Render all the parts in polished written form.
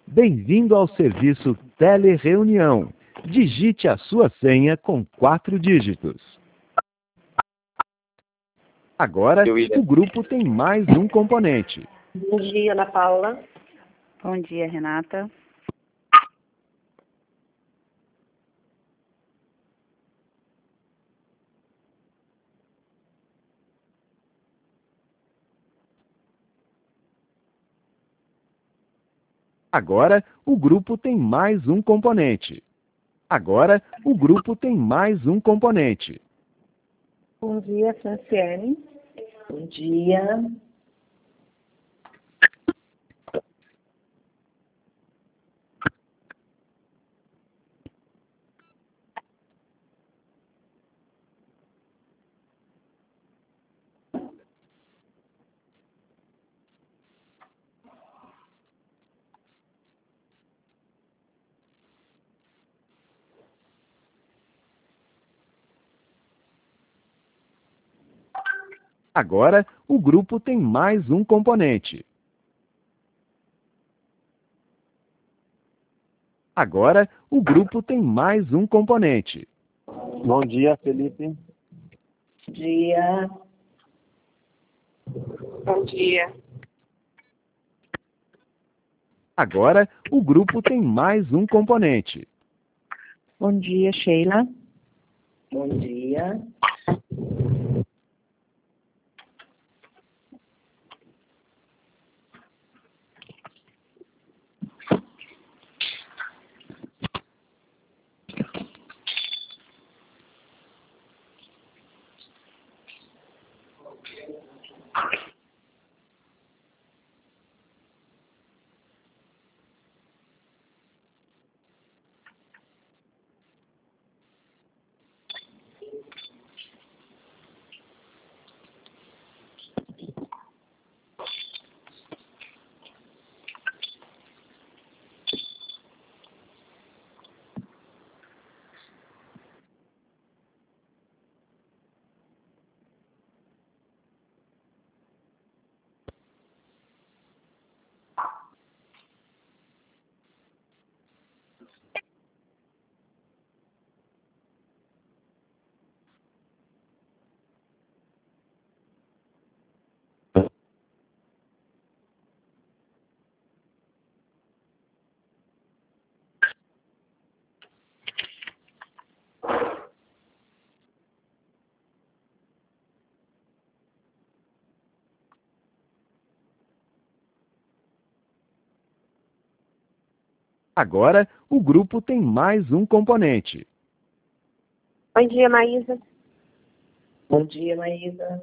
Bem-vindo ao serviço Telereunião. Digite a sua senha com 4 dígitos. Agora, o grupo tem mais um componente. Bom dia, Ana Paula. Bom dia, Renata. Agora, o grupo tem mais um componente. Agora, o grupo tem mais um componente. Bom dia, Franciele. Bom dia. Agora, o grupo tem mais um componente. Agora, o grupo tem mais um componente. Bom dia, Felipe. Bom dia. Bom dia. Agora, o grupo tem mais um componente. Bom dia, Sheila. Bom dia. Agora, o grupo tem mais um componente. Bom dia, Maísa. Bom dia, Maísa.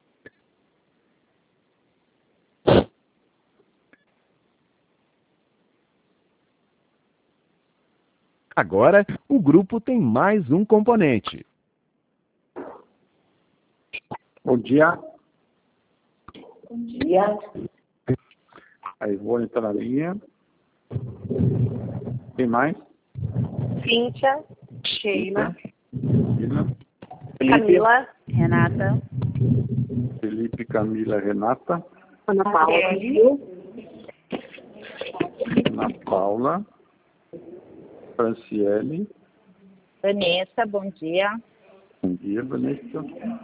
Agora, o grupo tem mais um componente. Bom dia. Bom dia. A Ivone está na linha. Quem mais? Cíntia. Sheila. Camila. Camila. Renata. Felipe, Camila, Renata. Ana Paula. Ana Paula. Franciele. Vanessa, bom dia. Bom dia, Vanessa.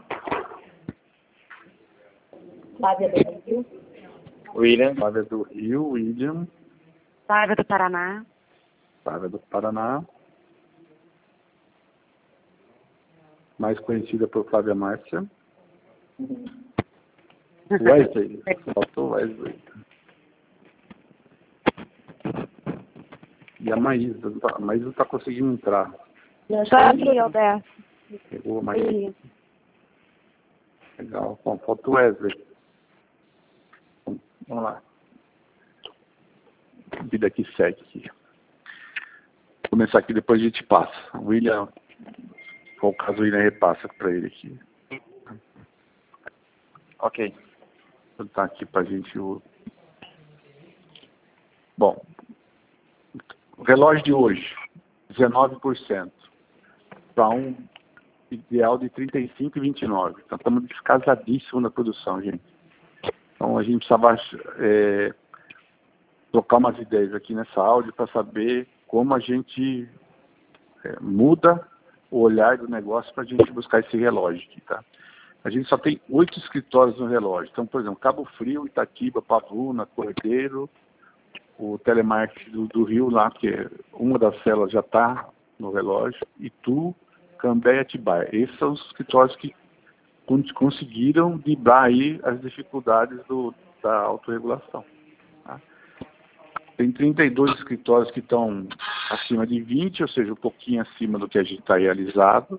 Flávia do Rio. William. Flávia do Rio, William. Flávia do Paraná. Flávia do Paraná. Mais conhecida por Flávia Márcia. Wesley. Faltou Wesley. E a Maísa. A Maísa está conseguindo entrar. Só aqui, Alberto. Pegou a Maísa. Legal. Bom, falta o Wesley. Vamos lá. Vida que segue aqui. Vou começar aqui, depois a gente passa. O William, qual caso o William repassa para ele aqui. Ok. Vou botar aqui para a gente o... Bom, o relógio de hoje, 19%. Para um ideal de 35,29. Então, estamos descasadíssimos na produção, gente. Então, a gente precisava trocar umas ideias aqui nessa áudio para saber como a gente muda o olhar do negócio para a gente buscar esse relógio aqui, tá? A gente só tem 8 escritórios no relógio. Então, por exemplo, Cabo Frio, Itatiba, Pavuna, Cordeiro, o telemarketing do Rio lá, que uma das células já está no relógio, Itu, Cambé e Atibaia. Esses são os escritórios que conseguiram driblar aí as dificuldades da autorregulação. Tá? Tem 32 escritórios que estão acima de 20, ou seja, um pouquinho acima do que a gente está realizado.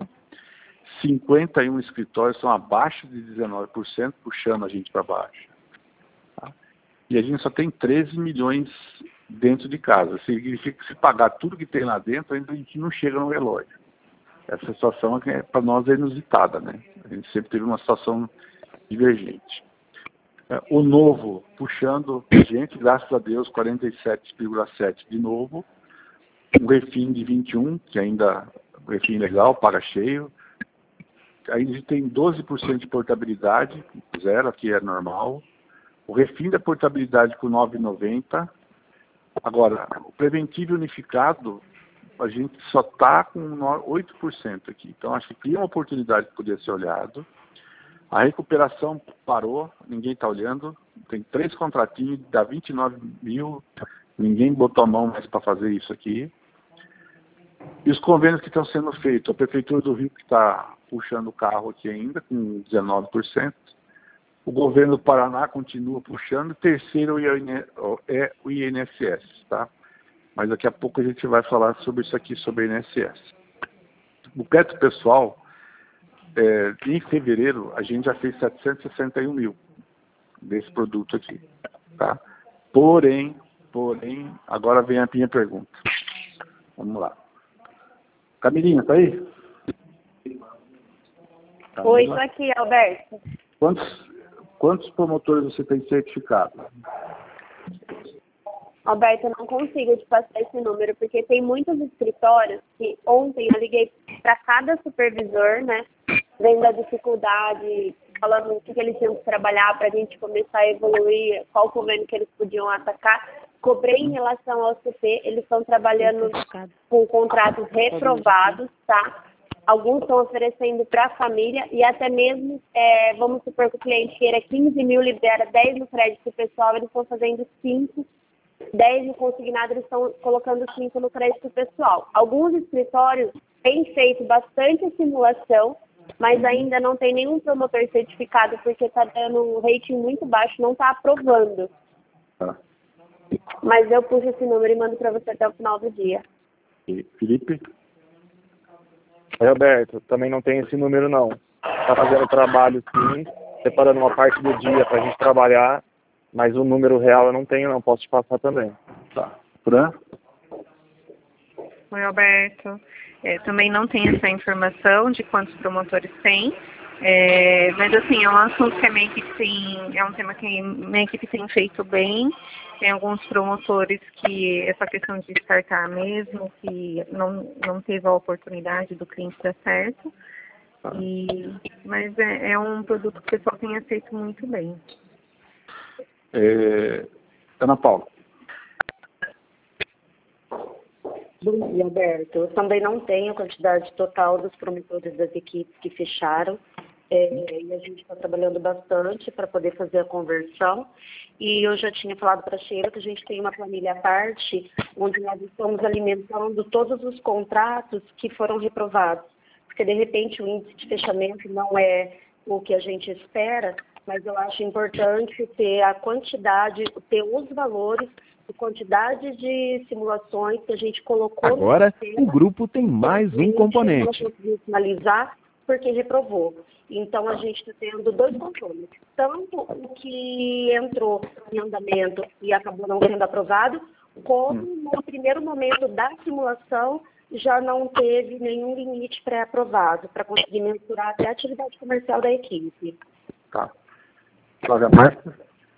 51 escritórios são abaixo de 19%, puxando a gente para baixo. Tá? E a gente só tem 13 milhões dentro de casa. Significa que se pagar tudo que tem lá dentro, ainda a gente não chega no relógio. Essa situação para nós é inusitada, né? A gente sempre teve uma situação divergente. O novo puxando a gente, graças a Deus, 47,7 de novo. Um refim de 21, que ainda é um refim legal, paga cheio. Aí a gente tem 12% de portabilidade, zero, aqui é normal. O refim da portabilidade com 9,90. Agora, o preventivo unificado, a gente só está com 8% aqui. Então, acho que cria uma oportunidade que poderia ser olhado. A recuperação parou, ninguém está olhando. Tem 3 contratinhos, dá 29 mil, ninguém botou a mão mais para fazer isso aqui. E os convênios que estão sendo feitos, a Prefeitura do Rio que está puxando o carro aqui ainda, com 19%. O governo do Paraná continua puxando. O terceiro é o INSS, tá? Mas daqui a pouco a gente vai falar sobre isso aqui, sobre o INSS. O crédito pessoal, em fevereiro, a gente já fez 761 mil desse produto aqui, tá? Porém, agora vem a minha pergunta. Vamos lá. Camilinha, tá aí? Oi, estou aqui, Alberto. Quantos promotores você tem certificado? Alberto, eu não consigo te passar esse número, porque tem muitos escritórios que ontem eu liguei para cada supervisor, né, vendo a dificuldade, falando o que eles tinham que trabalhar para a gente começar a evoluir, qual convênio que eles podiam atacar. Cobrei em relação ao CP, eles estão trabalhando com contratos reprovados, tá? Alguns estão oferecendo para a família e até mesmo, vamos supor que o cliente queira 15 mil, libera 10 no crédito pessoal, eles estão fazendo 5, 10 no consignado, eles estão colocando 5 no crédito pessoal. Alguns escritórios têm feito bastante simulação, mas ainda não tem nenhum promotor certificado porque está dando um rating muito baixo, não está aprovando. Mas eu puxo esse número e mando para você até o final do dia. E Felipe? Oi, Alberto, também não tem esse número não. Está fazendo trabalho sim, separando uma parte do dia para a gente trabalhar, mas o número real eu não tenho não, posso te passar também. Tá. Fran? Oi, Alberto. Também não tem essa informação de quantos promotores tem, mas assim, é um assunto que a minha equipe tem, é um tema que a minha equipe tem feito bem. Tem alguns promotores que essa questão de startar mesmo, que não teve a oportunidade do cliente dar certo. Mas é um produto que o pessoal tem aceito muito bem. Ana Paula. Bom dia, Alberto. Eu também não tenho a quantidade total dos promotores das equipes que fecharam. E a gente está trabalhando bastante para poder fazer a conversão. E eu já tinha falado para a Sheila que a gente tem uma planilha à parte, onde nós estamos alimentando todos os contratos que foram reprovados. Porque, de repente, o índice de fechamento não é o que a gente espera, mas eu acho importante ter a quantidade, ter os valores e quantidade de simulações que a gente colocou. Agora, o grupo tem mais um componente. Não conseguiu finalizar porque reprovou. Então, a gente está tendo 2 controles. Tanto o que entrou em andamento e acabou não sendo aprovado, como no primeiro momento da simulação já não teve nenhum limite pré-aprovado para conseguir mensurar até a atividade comercial da equipe. Tá. Flávia Marques?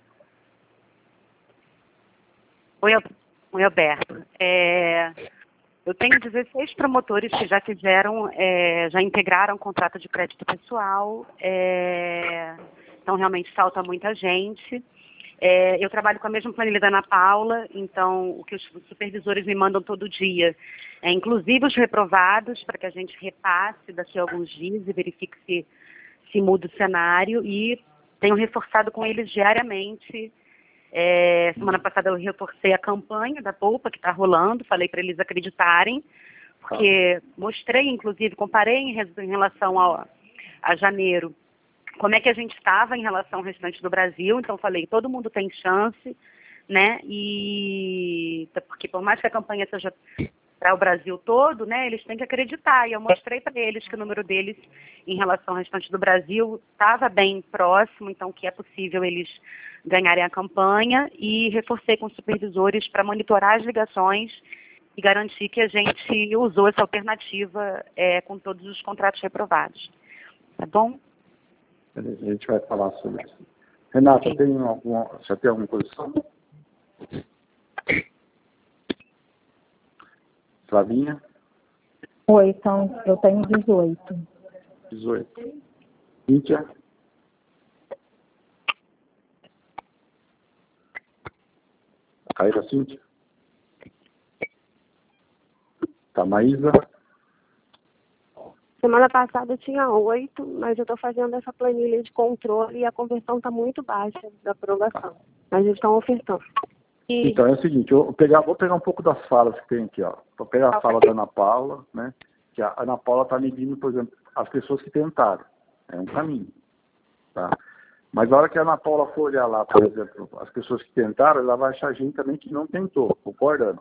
Oi, Alberto. Eu tenho 16 promotores que já fizeram, já integraram o contrato de crédito pessoal, então realmente falta muita gente. Eu trabalho com a mesma planilha da Ana Paula, então o que os supervisores me mandam todo dia, inclusive os reprovados, para que a gente repasse daqui a alguns dias e verifique se muda o cenário, e tenho reforçado com eles diariamente. Semana passada eu reforcei a campanha da polpa que está rolando, falei para eles acreditarem, porque mostrei, inclusive, comparei em relação a janeiro, como é que a gente estava em relação ao restante do Brasil. Então falei, todo mundo tem chance, né? E porque por mais que a campanha seja para o Brasil todo, né, eles têm que acreditar. E eu mostrei para eles que o número deles em relação ao restante do Brasil estava bem próximo, então que é possível eles ganharem a campanha, e reforcei com os supervisores para monitorar as ligações e garantir que a gente usou essa alternativa com todos os contratos reprovados. Tá bom? Beleza, a gente vai falar sobre isso. Renata, você tem alguma posição? Flavinha? Oi, então, eu tenho 18. 18. Cíntia? Caiu a Cíntia? Tá, Maísa? Semana passada eu tinha 8, mas eu estou fazendo essa planilha de controle e a conversão está muito baixa da aprovação. Mas eles estão ofertando. Então é o seguinte, vou pegar um pouco das falas que tem aqui, ó. Vou pegar a fala da Ana Paula, né? Que a Ana Paula está medindo, por exemplo, as pessoas que tentaram. É um caminho, tá? Mas a hora que a Ana Paula for olhar lá, por exemplo, as pessoas que tentaram, ela vai achar gente também que não tentou, concordando.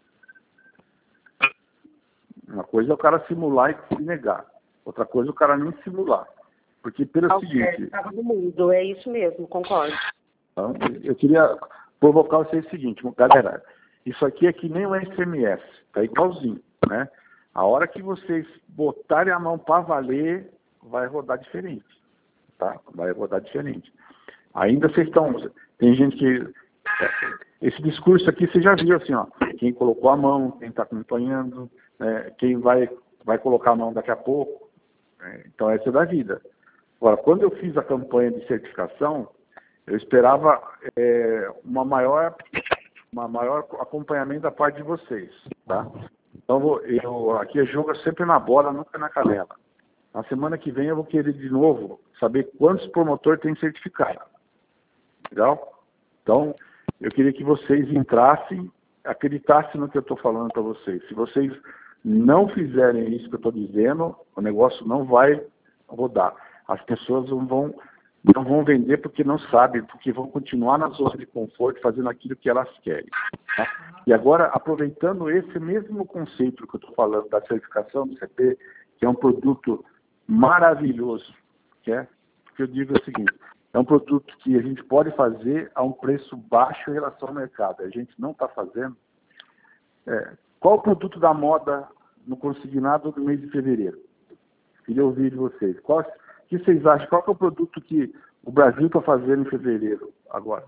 Uma coisa é o cara simular e se negar. Outra coisa é o cara nem simular. Porque pelo seguinte... do mundo, é isso mesmo, concordo. Então, eu queria provocar vocês o seguinte, galera, isso aqui é que nem o SMS, tá igualzinho, né? A hora que vocês botarem a mão para valer, vai rodar diferente, tá? Vai rodar diferente. Ainda vocês estão... Tem gente que... Esse discurso aqui você já viu assim, ó, quem colocou a mão, quem está acompanhando, quem vai colocar a mão daqui a pouco. Então essa é da vida. Agora, quando eu fiz a campanha de certificação, eu esperava uma maior acompanhamento da parte de vocês, tá? Então aqui eu jogo sempre na bola, nunca na canela. Na semana que vem eu vou querer de novo saber quantos promotores têm certificado. Legal? Então, eu queria que vocês entrassem, acreditassem no que eu estou falando para vocês. Se vocês não fizerem isso que eu estou dizendo, o negócio não vai rodar. As pessoas não vão vender porque não sabem, porque vão continuar na zona de conforto, fazendo aquilo que elas querem. Tá? E agora, aproveitando esse mesmo conceito que eu estou falando da certificação do CP, que é um produto maravilhoso, porque eu digo o seguinte, é um produto que a gente pode fazer a um preço baixo em relação ao mercado. A gente não está fazendo. Qual o produto da moda no consignado do mês de fevereiro? Queria ouvir de vocês. O que vocês acham? Qual que é o produto que o Brasil está fazendo em fevereiro agora?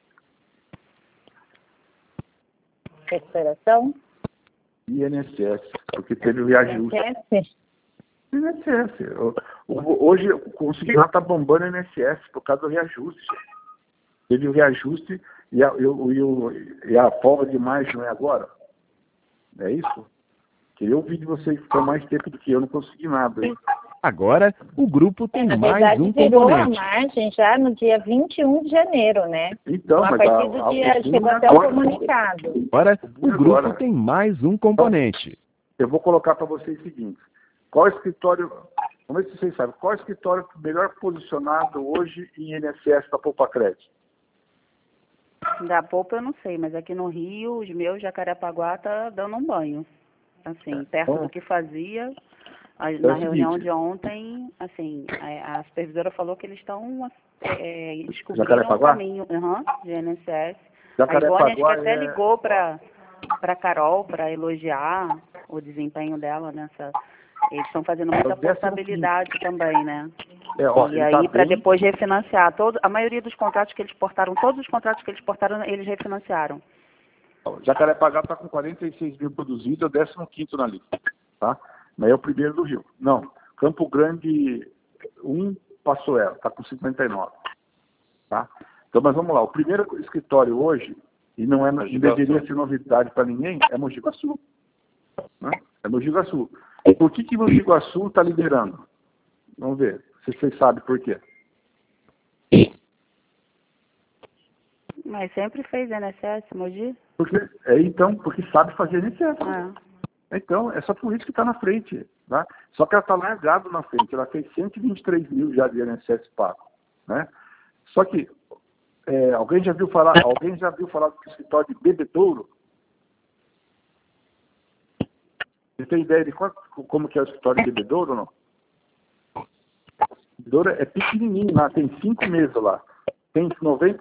Recuperação? INSS, porque teve o reajuste. INSS. Hoje o consignado está bombando o INSS por causa do reajuste. Teve o reajuste e a folga de maio não é agora? É isso? Queria ouvir de vocês que estão mais tempo do que eu, não consegui nada. Hein? Agora, o grupo tem Na mais verdade, um virou a componente. margem já no dia 21 de janeiro, né? Então, a mas partir do dia, chegou até o comunicado. Agora, o grupo tem mais um componente. Eu vou colocar para vocês o seguinte. Qual escritório, vamos ver se vocês sabem, qual escritório melhor posicionado hoje em INSS da Poupa Crédito? Da Poupa eu não sei, mas aqui no Rio, os meus Jacarepaguá tá dando um banho. Assim, perto do que fazia. Na reunião de ontem, assim, a supervisora falou que eles estão descobrindo um caminho de INSS. A Ivone acho que até ligou para Carol para elogiar o desempenho dela nessa. Eles estão fazendo muita portabilidade também, né? E aí, para depois refinanciar. A maioria dos contratos que eles portaram, todos os contratos que eles portaram, eles refinanciaram. Jacarepaguá está com 46 mil produzidos, é o 15º na lista, tá? Mas é o primeiro do Rio. Não, Campo Grande 1 passou ela, está com 59, tá? Então, mas vamos lá. O primeiro escritório hoje, e não deveria ser novidade para ninguém, é Mogi Guaçu. Né? É Mogi Guaçu. Por que Mogi Guaçu está liderando? Vamos ver, se vocês sabem por quê. Mas sempre fez INSS, Mogi? Porque sabe fazer INSS. Então, é só por isso que está na frente. Tá? Só que ela está largada na frente. Ela fez 123 mil já de INSS pago. Né? Só que, alguém já viu falar do escritório de Bebedouro? Você tem ideia de como que é o escritório de Bebedouro ou não? Bebedouro é pequenininho lá, tem 5 meses lá. Tem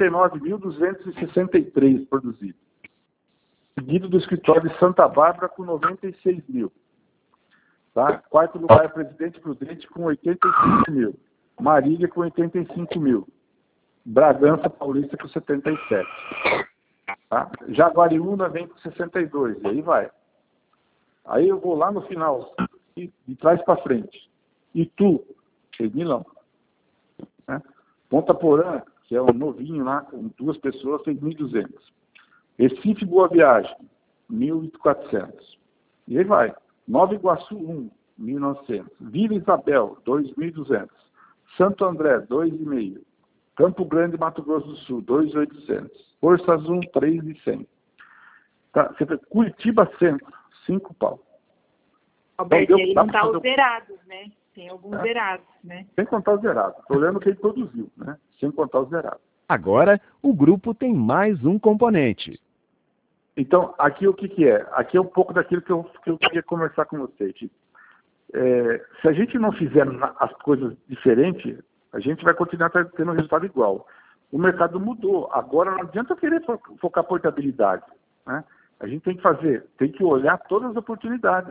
99.263 produzidos. Seguido do escritório de Santa Bárbara com 96 mil. Tá? Quarto lugar é Presidente Prudente com 85 mil. Marília com 85 mil. Bragança Paulista com 77. Tá? Jaguariúna vem com 62. E aí vai. Aí eu vou lá no final, de trás para frente. Itu, 6 milhão. Né? Ponta Porã, que é um novinho lá, com 2 pessoas, fez 1.200. Recife Boa Viagem, 1.400. E aí vai. Nova Iguaçu 1, 1.900. Vila Isabel, 2.200. Santo André, 2,5. Campo Grande, Mato Grosso do Sul, 2.800. Forças 1, 3.100. Tá? Curitiba Centro, 5 pau. Alberto, aí não está os zerados, né? Tem alguns zerados, né? Sem contar os zerados. Estou olhando o que ele produziu, né? Sem contar os zerados. Agora, o grupo tem mais um componente. Então, aqui o que é? Aqui é um pouco daquilo que eu queria conversar com vocês. Se a gente não fizer as coisas diferentes, a gente vai continuar tendo um resultado igual. O mercado mudou. Agora não adianta querer focar portabilidade. Né? A gente tem que olhar todas as oportunidades.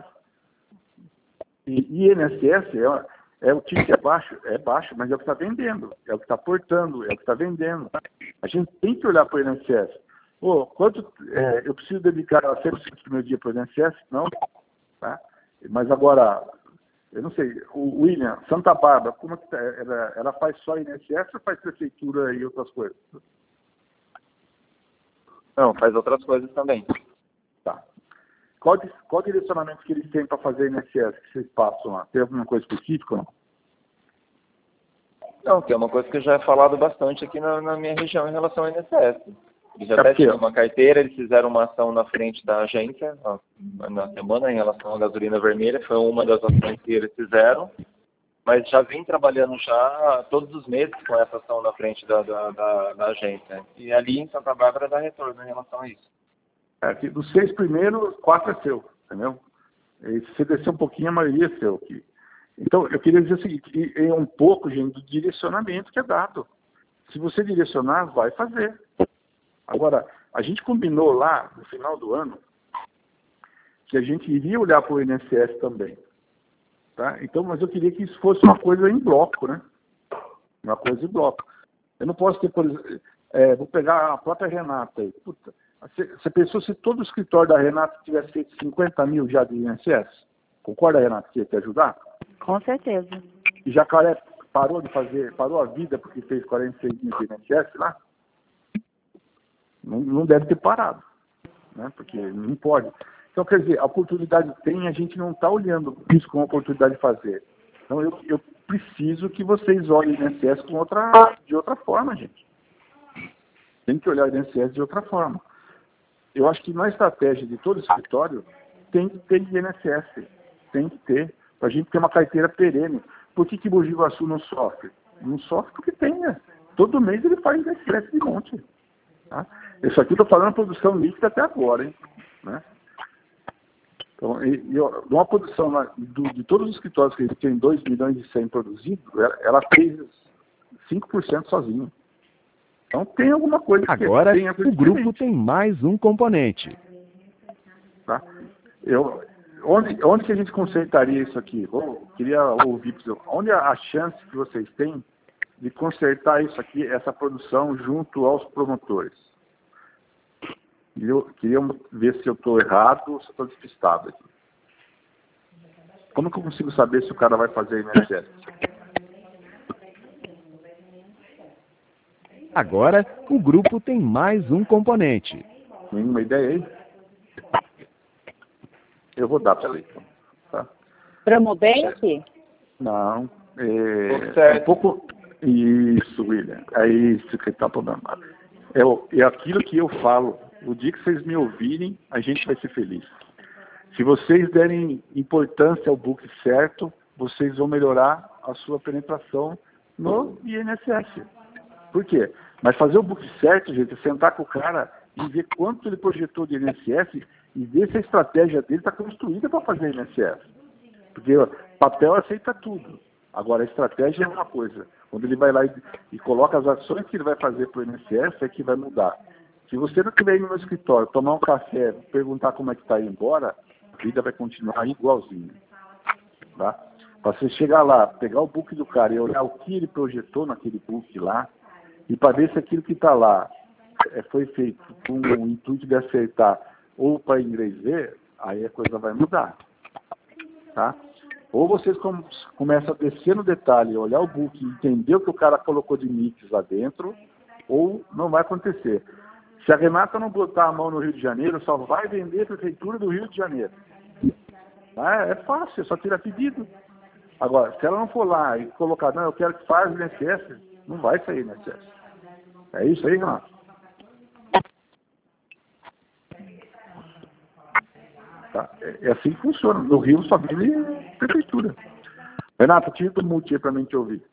E INSS o ticket é baixo, mas é o que está vendendo, é o que está aportando, é o que está vendendo. A gente tem que olhar para o INSS. Eu preciso dedicar 100% do meu dia para o INSS? Não. Tá? Mas agora, eu não sei, o William, Santa Bárbara, como é que tá? Ela faz só INSS ou faz prefeitura e outras coisas? Não, faz outras coisas também. Tá. Qual direcionamento que eles têm para fazer INSS que vocês passam lá? Tem alguma coisa específica ou não? Não, tem uma coisa que já é falado bastante aqui na minha região em relação ao INSS. Eles já até tinham uma carteira, eles fizeram uma ação na frente da agência na semana em relação à gasolina vermelha, foi uma das ações que eles fizeram, mas já vem trabalhando já todos os meses com essa ação na frente da agência. E ali em Santa Bárbara dá retorno em relação a isso. Dos 6 primeiros, 4 é seu, entendeu? E se você descer um pouquinho, a maioria é seu. Então, eu queria dizer o seguinte, é um pouco, gente, do direcionamento que é dado. Se você direcionar, vai fazer. Agora, a gente combinou lá, no final do ano, que a gente iria olhar para o INSS também. Tá? Então, mas eu queria que isso fosse uma coisa em bloco, né? Uma coisa em bloco. Eu não posso ter, por exemplo, vou pegar a própria Renata aí. Puta, você pensou se todo o escritório da Renata tivesse feito 50 mil já de INSS? Concorda, Renata, que ia te ajudar? Com certeza. E Jacaré parou a vida porque fez 46 mil de INSS lá? Não deve ter parado, né? Porque não pode. Então, quer dizer, a oportunidade tem, a gente não está olhando isso como oportunidade de fazer. Então, eu preciso que vocês olhem o INSS de outra forma, gente. Tem que olhar o INSS de outra forma. Eu acho que na estratégia de todo escritório tem que ter INSS. Tem que ter, para a gente ter uma carteira perene. Por que Mogi Guaçu não sofre? Não sofre porque tem, né? Todo mês ele faz INSS de monte. Tá? Isso aqui eu estou falando produção líquida até agora, hein? Né? Então, uma produção de todos os escritórios que tem 2 milhões e 100 produzidos, ela fez 5% sozinha. Então tem alguma coisa que agora o grupo tem mais um componente. Tá? Onde que a gente consertaria isso aqui? Queria ouvir, onde a chance que vocês têm de consertar isso aqui, essa produção junto aos promotores? Queria ver se eu estou errado ou se eu estou despistado aqui. Como que eu consigo saber se o cara vai fazer INSS? Agora, o grupo tem mais um componente. Nenhuma ideia aí? Eu vou dar para ela, então. Tá? Promobank? Não. Um pouco... Isso, William. É isso que está o problema. É aquilo que eu falo. O dia que vocês me ouvirem, a gente vai ser feliz. Se vocês derem importância ao book certo, vocês vão melhorar a sua penetração no INSS. Por quê? Mas fazer o book certo, gente, é sentar com o cara e ver quanto ele projetou de INSS e ver se a estratégia dele está construída para fazer INSS. Porque papel aceita tudo. Agora, a estratégia é uma coisa. Quando ele vai lá e coloca as ações que ele vai fazer para o INSS, é que vai mudar. Se você não estiver indo no escritório, tomar um café, perguntar como é que está indo embora, a vida vai continuar igualzinha. Tá? Para você chegar lá, pegar o book do cara e olhar o que ele projetou naquele book lá, e para ver se aquilo que está lá foi feito com o intuito de acertar ou para inglês ver, aí a coisa vai mudar. Tá? Ou vocês começam a descer no detalhe, olhar o book e entender o que o cara colocou de mix lá dentro, ou não vai acontecer. Se a Renata não botar a mão no Rio de Janeiro, só vai vender a Prefeitura do Rio de Janeiro. É fácil, é só tirar pedido. Agora, se ela não for lá e colocar, não, eu quero que faça o INSS, não vai sair o INSS. É isso aí, Renata? Tá? É assim que funciona. No Rio só vive Prefeitura. Renata, tira do mute aí para mim te ouvir.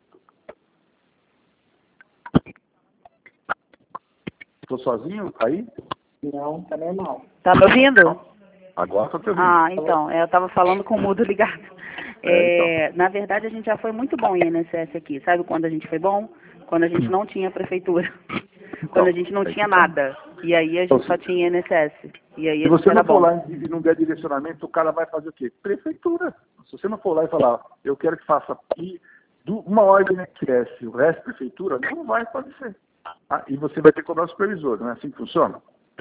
Estou sozinho aí? Não, tá normal. Tá me ouvindo? Agora estou te ouvindo. Ah, então, eu estava falando com o mudo ligado. Então. Na verdade, a gente já foi muito bom em INSS aqui. Sabe quando a gente foi bom? Quando a gente não tinha prefeitura. Quando a gente não tinha nada. E aí a gente só tinha INSS. E aí se você não for bom. lá e não der direcionamento, o cara vai fazer o quê? Prefeitura. Se você não for lá e falar, eu quero que faça uma ordem INSS, o resto prefeitura, não vai acontecer. E você vai ter que cobrar o supervisor, não é assim que funciona?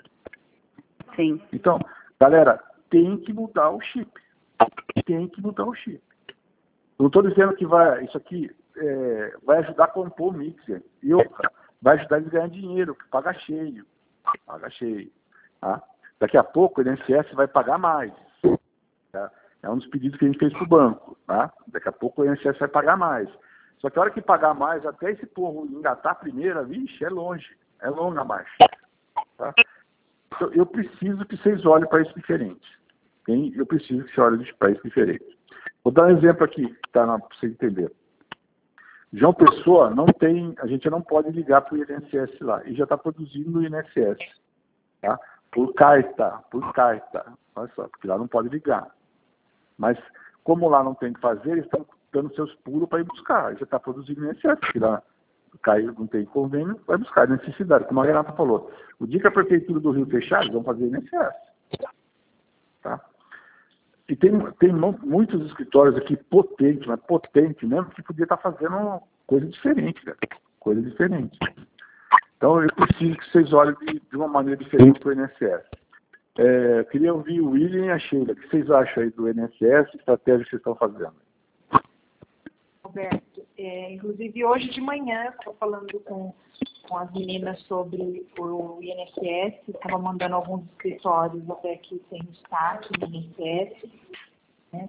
Sim. Então, galera, tem que mudar o chip. Tem que mudar o chip. Não estou dizendo que isso aqui vai ajudar a compor o mixer. E outra, vai ajudar eles a ganhar dinheiro, que paga cheio. Paga cheio. Tá? Daqui a pouco o INSS vai pagar mais. Tá? É um dos pedidos que a gente fez para o banco. Tá? Daqui a pouco o INSS vai pagar mais. Só que a hora que pagar mais, até esse povo engatar a primeira, vixe, é longe. É longa a marcha. Tá? Então, eu preciso que vocês olhem para isso diferente. Eu preciso que vocês olhem para isso diferente. Vou dar um exemplo aqui, tá, para você entender. João Pessoa a gente não pode ligar para o INSS lá. E já está produzindo o INSS. Tá? Por carta. Olha só, porque lá não pode ligar. Mas, como lá não tem o que fazer, eles estão dando seus pulos para ir buscar. Já está produzindo o INSS, porque lá caiu, não tem convênio, vai buscar necessidade. Como a Renata falou, o dia que a Prefeitura do Rio fechar, eles vão fazer INSS. Tá? E tem muitos escritórios aqui potentes, mas potente mesmo, que podia estar fazendo coisa diferente, cara. Coisa diferente. Então, eu preciso que vocês olhem de uma maneira diferente para o INSS. Queria ouvir o William e a Sheila. O que vocês acham aí do INSS, estratégia que vocês estão fazendo? Roberto, inclusive hoje de manhã, estou falando com as meninas sobre o INSS, estava mandando alguns escritórios até aqui sem destaque no INSS, né?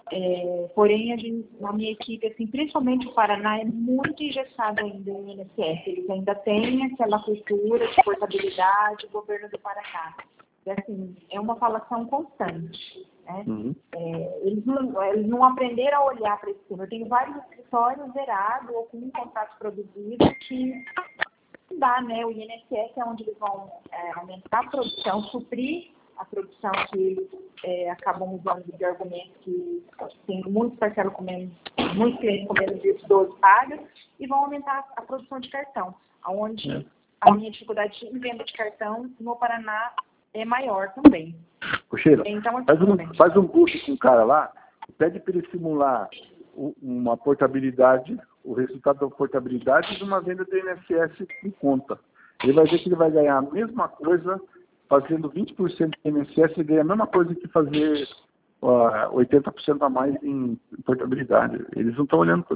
Porém, na minha equipe, assim, principalmente o Paraná, é muito engessado ainda o INSS. Eles ainda têm aquela cultura de portabilidade do governo do Paraná. E, assim, é uma falação constante. Né? Uhum. Eles não aprenderam a olhar para esse tema. Eu tenho vários escritórios zerados ou com um contrato produzido que não dá, né? O INSS é onde eles vão aumentar a produção, suprir a produção que eles acabam usando de argumento que tem muitos parcelos muitos clientes com menos de 12 pagas e vão aumentar a produção de cartão, onde a minha dificuldade em venda de cartão no Paraná é maior também. Sheila, então, faz um curso com o cara lá, pede para ele simular uma portabilidade, o resultado da portabilidade de uma venda do INSS em conta. Ele vai ver que ele vai ganhar a mesma coisa fazendo 20% do INSS, ele ganha a mesma coisa que fazer 80% a mais em portabilidade. Eles não estão olhando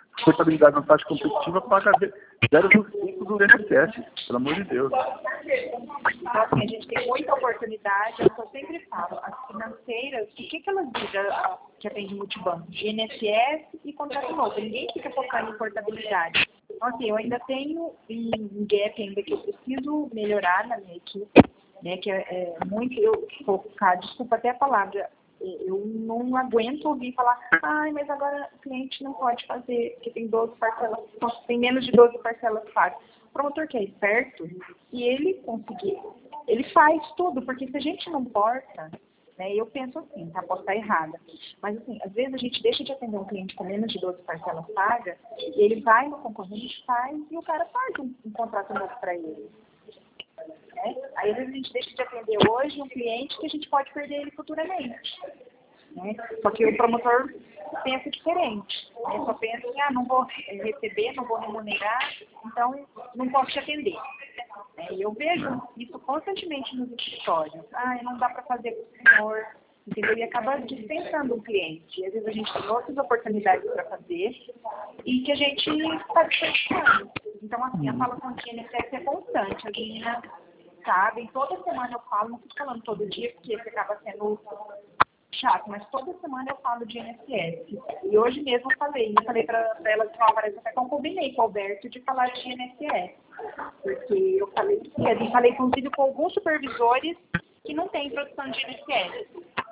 portabilidade na taxa competitiva paga 0,5 do INSS, pelo amor de Deus. Então, assim, a gente tem muita oportunidade, é o que eu sempre falo, as financeiras, o que elas dizem que atende multibanco? De INSS e contrato novo. Ninguém fica focando em portabilidade. Então, assim, eu ainda tenho um gap ainda que eu preciso melhorar na minha equipe, né, que é muito, eu focar, desculpa até a palavra, eu não aguento ouvir falar, mas agora o cliente não pode fazer, porque tem 12 parcelas, tem menos de 12 parcelas pagas. O promotor que é esperto, se ele conseguir, ele faz tudo, porque se a gente não porta, né, eu penso assim, tá, posso estar errada, mas assim, às vezes a gente deixa de atender um cliente com menos de 12 parcelas pagas, e ele vai no concorrente, faz, e o cara faz um contrato novo para ele. Né? Aí às vezes a gente deixa de atender hoje um cliente que a gente pode perder ele futuramente. Né? Só que o promotor pensa diferente. Né? Só pensa assim, não vou receber, não vou remunerar, então não posso te atender. E eu vejo isso constantemente nos escritórios. Não dá para fazer com o senhor, entendeu? E acaba dispensando o cliente. E às vezes a gente tem outras oportunidades para fazer e que a gente está dispensando. Então, assim, a fala com o INSS é constante. As meninas sabem, toda semana eu falo, não fico falando todo dia, porque isso acaba sendo chato, mas toda semana eu falo de INSS. E hoje mesmo eu falei para elas, parece até que eu combinei com o Alberto de falar de INSS. Porque eu falei inclusive com alguns supervisores que não têm produção de INSS.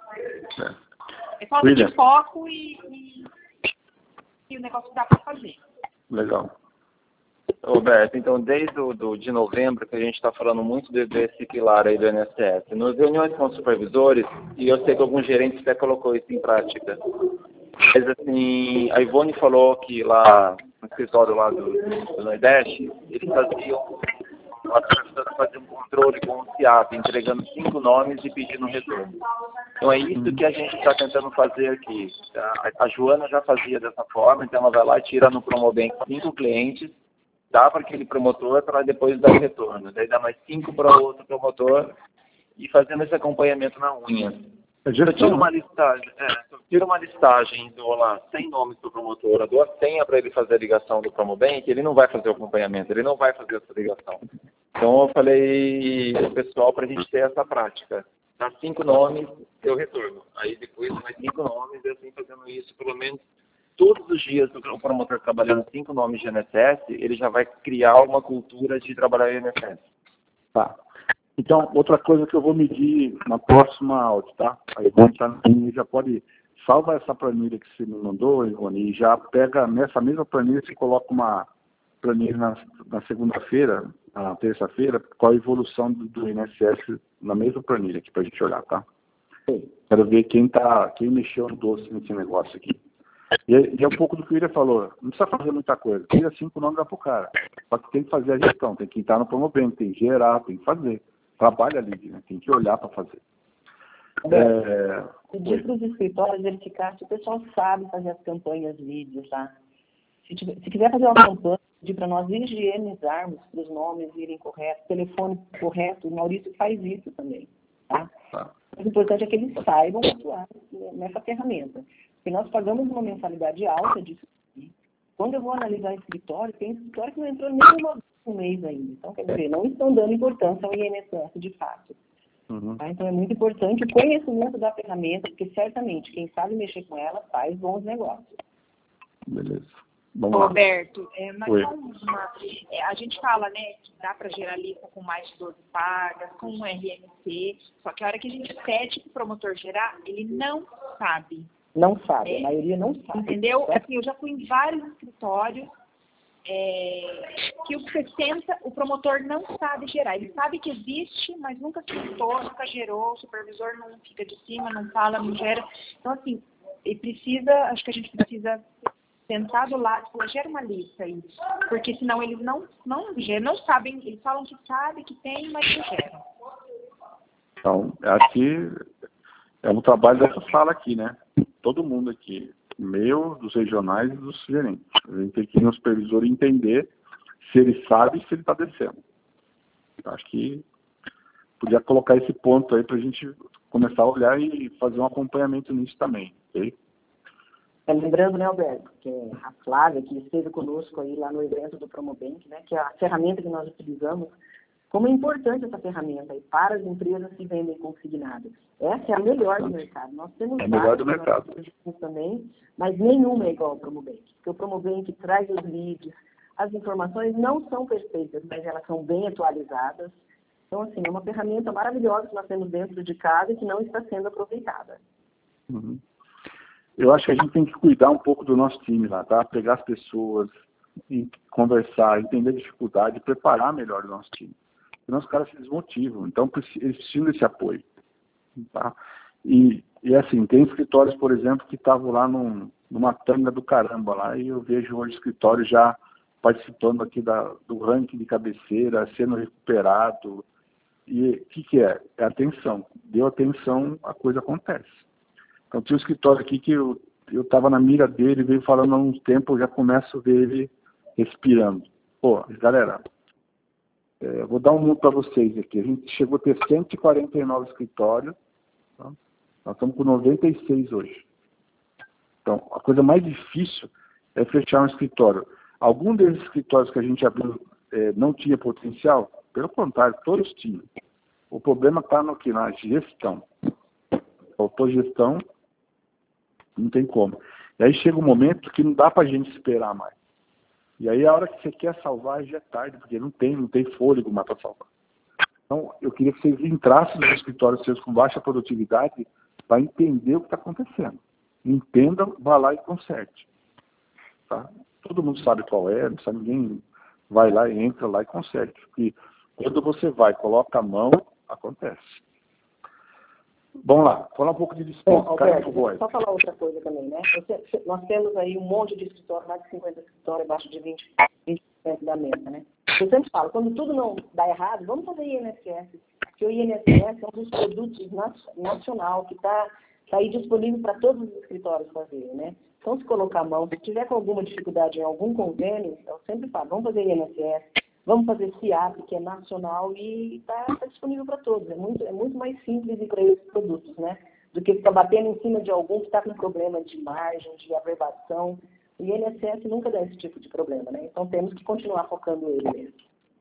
É falta de foco e o negócio dá para fazer. Legal. Roberto, então desde de novembro que a gente está falando muito desse pilar aí do INSS. Nas reuniões com os supervisores, e eu sei que alguns gerentes até colocou isso em prática, mas assim, a Ivone falou que lá no escritório lá do Nordeste, eles faziam um controle com o CIAP, entregando 5 nomes e pedindo retorno. Então é isso que a gente está tentando fazer aqui. Tá? A Joana já fazia dessa forma, então ela vai lá e tira no Promobank 5 clientes, dá para aquele promotor para depois dar retorno. Daí dá mais 5 para outro promotor e fazendo esse acompanhamento na unha. Eu tiro uma listagem, dou lá 100 nomes para o promotor, dou a senha para ele fazer a ligação do Promobank, ele não vai fazer o acompanhamento, ele não vai fazer essa ligação. Então eu falei ao pessoal para a gente ter essa prática. Dá 5 nomes, eu retorno. Aí depois mais 5 nomes, eu assim fazendo isso pelo menos todos os dias. O promotor trabalhando 5 nomes de INSS, ele já vai criar uma cultura de trabalhar em INSS. Tá. Então, outra coisa que eu vou medir na próxima aula, tá? Aí vamos entrar na linha, já pode... Salva essa planilha que você me mandou, Ivone, e já pega nessa mesma planilha, você coloca uma planilha na segunda-feira, na terça-feira, qual a evolução do INSS na mesma planilha aqui pra gente olhar, tá? Quero ver quem mexeu no doce nesse negócio aqui. E é um pouco do que o William falou, não precisa fazer muita coisa, tira 5 nomes, dá pro cara. Só que tem que fazer a gestão, tem que entrar no Promobank, tem que gerar, tem que fazer. Trabalha ali, né? Tem que olhar para fazer. Pedir para os escritórios verificar se o pessoal sabe fazer as campanhas vídeos, tá? Se quiser fazer uma campanha, pedir para nós higienizarmos para os nomes irem corretos, telefone correto, o Maurício faz isso também, tá? O importante é que eles saibam atuar nessa ferramenta. Porque nós pagamos uma mensalidade alta disso aqui. Quando eu vou analisar escritório, tem escritório que não entrou nem um mês ainda. Então, quer dizer, não estão dando importância ao INSS de fato. Tá? Então, é muito importante o conhecimento da ferramenta, porque certamente quem sabe mexer com ela faz bons negócios. Beleza. Vamos lá. Roberto, a gente fala, né, que dá para gerar lista com mais de 12 pagas, com um RMC, só que a hora que a gente pede para o promotor gerar, ele não sabe. Não sabe, a maioria não sabe. Entendeu? Assim, eu já fui em vários escritórios que o promotor não sabe gerar. Ele sabe que existe, mas nunca sentou, nunca gerou, o supervisor não fica de cima, não fala, não gera. Então, assim, acho que a gente precisa sentar do lado e falar, gera uma lista aí. Porque senão eles não geram, não sabem, eles falam que sabe, que tem, mas não geram. Então, aqui é um trabalho dessa sala aqui, né? Todo mundo aqui, meu, dos regionais e dos gerentes. A gente tem que ir no supervisor e entender se ele sabe e se ele está descendo. Acho que podia colocar esse ponto aí para a gente começar a olhar e fazer um acompanhamento nisso também, ok? Lembrando, né, Alberto, que a Flávia, que esteve conosco aí lá no evento do Promobank, né, que é a ferramenta que nós utilizamos, como é importante essa ferramenta aí para as empresas que vendem consignadas. Essa é a melhor do mercado. Nós temos melhor do mercado também, mas nenhuma é igual ao Promobank. Porque o Promobank traz os leads, as informações não são perfeitas, mas elas são bem atualizadas. Então, assim, é uma ferramenta maravilhosa que nós temos dentro de casa e que não está sendo aproveitada. Uhum. Eu acho que a gente tem que cuidar um pouco do nosso time lá, tá? Pegar as pessoas, e conversar, entender a dificuldade, preparar melhor o nosso time. Senão os caras se desmotivam. Então, eles precisam desse apoio. Tá? E assim, tem escritórios, por exemplo, que estavam lá numa tanga do caramba lá, e eu vejo hoje o escritório já participando aqui do ranking de cabeceira, sendo recuperado. E o que é? É atenção. Deu atenção, a coisa acontece. Então, tinha um escritório aqui que eu estava na mira dele, veio falando há uns tempos, eu já começo a ver ele respirando. Pô, galera, vou dar um número para vocês aqui. A gente chegou a ter 149 escritórios, tá? Nós estamos com 96 hoje. Então, a coisa mais difícil é fechar um escritório. Algum desses escritórios que a gente abriu não tinha potencial? Pelo contrário, todos tinham. O problema está na gestão. Faltou gestão, não tem como. E aí chega um momento que não dá para a gente esperar mais. E aí a hora que você quer salvar já é tarde, porque não tem fôlego mais para salvar. Então, eu queria que vocês entrassem nos escritórios seus com baixa produtividade para entender o que está acontecendo. Entendam, vá lá e conserte. Tá? Todo mundo sabe qual é, não sabe, ninguém vai lá e entra lá e conserte. Porque quando você vai, coloca a mão, acontece. Vamos lá, falar um pouco de despesa. Alberto, só falar outra coisa também, né? Nós temos aí um monte de escritório, mais de 50 escritórios, abaixo de 20% da meta, né? Eu sempre falo, quando tudo não dá errado, vamos fazer INSS. Porque o INSS é um dos produtos nacional que está aí disponível para todos os escritórios fazerem, né? Então, se colocar a mão, se tiver com alguma dificuldade em algum convênio, eu sempre falo, vamos fazer INSS, vamos fazer CIAP, que é nacional, e está disponível para todos. É muito mais simples para esses produtos, né? Do que ficar batendo em cima de algum que está com problema de margem, de averbação. O INSS nunca dá esse tipo de problema, né? Então temos que continuar focando ele mesmo.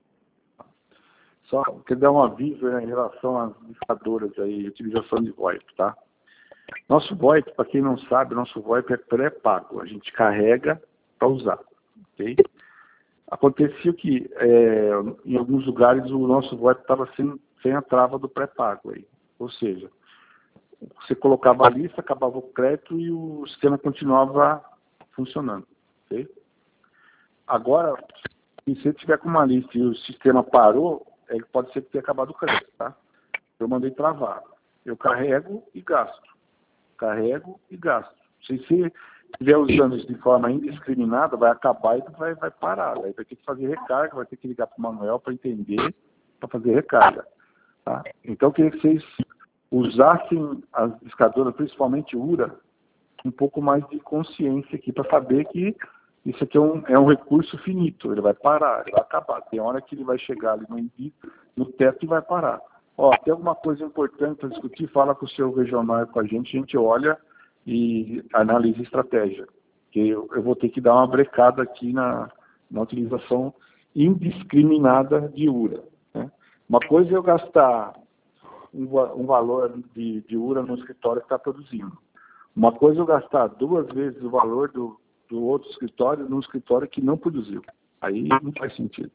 Só quero dar um aviso, né, em relação às listadoras aí, utilização de VoIP, tá? Nosso VoIP, para quem não sabe, nosso VoIP é pré-pago. A gente carrega para usar, ok? Aconteceu que, em alguns lugares, o nosso VoIP estava sem a trava do pré-pago aí. Ou seja, você colocava a lista, acabava o crédito e o sistema continuava funcionando, ok? Agora, se você tiver com uma lista e o sistema parou, pode ser que tenha acabado o crédito, tá? Eu mandei travar. Eu carrego e gasto. Carrego e gasto. Se você estiver usando isso de forma indiscriminada, vai acabar e vai parar. Aí vai ter que fazer recarga, vai ter que ligar para o Manuel para entender, para fazer recarga. Tá? Então, eu queria que vocês usassem as discadoras, principalmente URA, um pouco mais de consciência aqui, para saber que isso aqui é um recurso finito, ele vai parar, ele vai acabar. Tem hora que ele vai chegar ali no teto e vai parar. Ó, tem alguma coisa importante para discutir, fala com o seu regional e com a gente olha e analisa estratégia. Que eu vou ter que dar uma brecada aqui na utilização indiscriminada de URA. Né? Uma coisa é eu gastar um valor de URA no escritório que está produzindo. Uma coisa é eu gastar 2 vezes o valor do outro escritório num escritório que não produziu. Aí não faz sentido.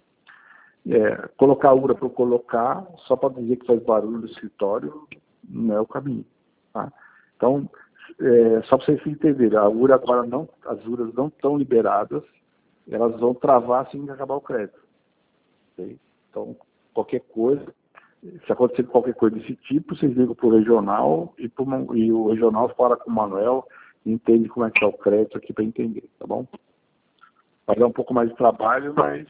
Colocar URA por colocar, só para dizer que faz barulho no escritório, não é o caminho. Tá? Então, só para vocês entenderem, a URA agora as URAs não estão liberadas, elas vão travar assim que acabar o crédito. Okay? Então, qualquer coisa, se acontecer qualquer coisa desse tipo, vocês ligam para o regional e o regional fala com o Manuel e entende como é que é o crédito aqui para entender, tá bom? Vai dar um pouco mais de trabalho, mas...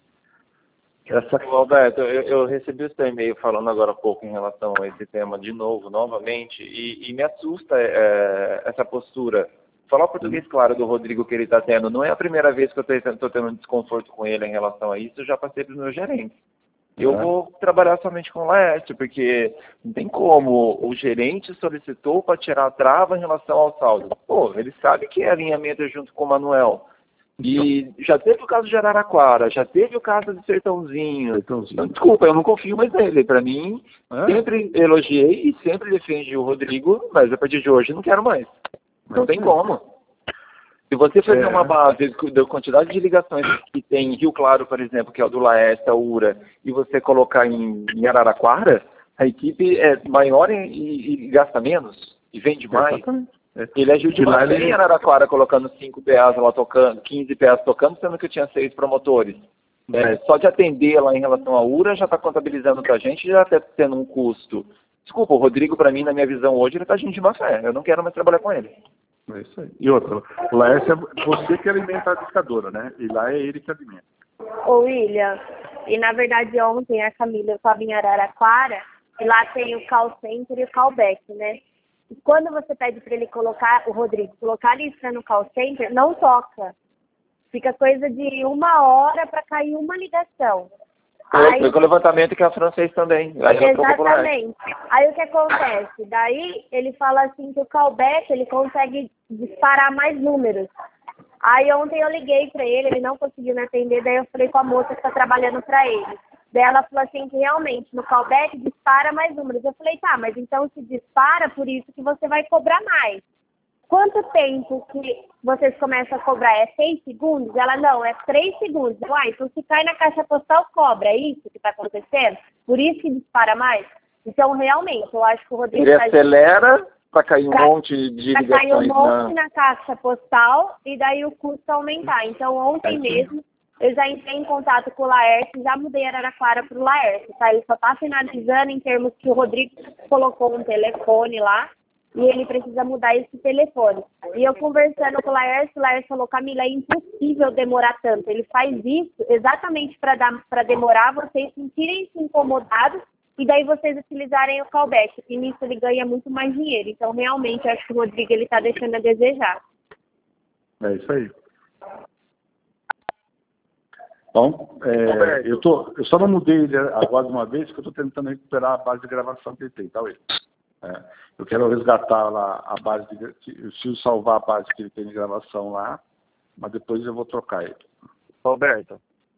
Alberto, eu recebi o seu e-mail falando agora há pouco em relação a esse tema novamente, e me assusta essa postura. Falar o português claro do Rodrigo que ele está tendo, não é a primeira vez que eu estou tendo um desconforto com ele em relação a isso, eu já passei para os meus gerentes. eu vou trabalhar somente com o Laércio, porque não tem como. O gerente solicitou para tirar a trava em relação ao saldo. Pô, ele sabe que é alinhamento junto com o Manuel. E já teve o caso de Araraquara, já teve o caso de Sertãozinho. Então, desculpa, eu não confio mais nele. Para mim, sempre elogiei e sempre defendi o Rodrigo, mas a partir de hoje não quero mais. Não tem como. Se você fazer uma base da quantidade de ligações que tem em Rio Claro, por exemplo, que é o do Laércio, a URA, e você colocar em Araraquara, a equipe é maior e gasta menos e vende mais. Ele agiu de maneira em Araraquara, colocando 5 PAs lá tocando, 15 PAs tocando, sendo que eu tinha 6 promotores. Só de atender lá em relação à URA já está contabilizando para a gente, já está tendo um custo. Desculpa, o Rodrigo, para mim, na minha visão hoje, ele está agindo de má fé. Eu não quero mais trabalhar com ele. É isso aí. E outra, o Laércio é você que alimenta a pescadora, né? E lá é ele que alimenta. Ô, William, e na verdade ontem a Camila, eu estava em Araraquara, e lá tem o call center e o callback, né? E quando você pede para ele colocar, o Rodrigo, colocar a lista no call center, não toca. Fica coisa de 1 hora para cair uma ligação. Foi com o levantamento que a Fran fez também. Exatamente. Aí o que acontece? Daí ele fala assim que o callback ele consegue disparar mais números. Aí ontem eu liguei para ele não conseguiu me atender, daí eu falei com a moça que está trabalhando para ele. Daí ela falou assim que realmente no callback dispara mais números. Eu falei, tá, mas então se dispara, por isso que você vai cobrar mais. Quanto tempo que vocês começam a cobrar? É 6 segundos? Ela, não, é 3 segundos. Então se cai na caixa postal, cobra. É isso que está acontecendo? Por isso que dispara mais? Então, realmente, eu acho que o Rodrigo... Ele acelera para cair um monte de ligações. Para cair um monte na caixa postal e daí o custo aumentar. Então, ontem mesmo, eu já entrei em contato com o Laércio, já mudei Araraquara para o Laércio, tá? Ele só está finalizando em termos que o Rodrigo colocou um telefone lá, e ele precisa mudar esse telefone. E eu conversando com o Laércio falou, Camila, é impossível demorar tanto. Ele faz isso exatamente para demorar, vocês sentirem-se incomodados e daí vocês utilizarem o callback. E nisso ele ganha muito mais dinheiro. Então, realmente, acho que o Rodrigo está deixando a desejar. É isso aí. Então, eu só não mudei ele agora de uma vez, porque eu estou tentando recuperar a base de gravação que ele tem, tá, Will? Eu quero resgatar lá a base, eu preciso salvar a base que ele tem de gravação lá, mas depois eu vou trocar ele. Roberto.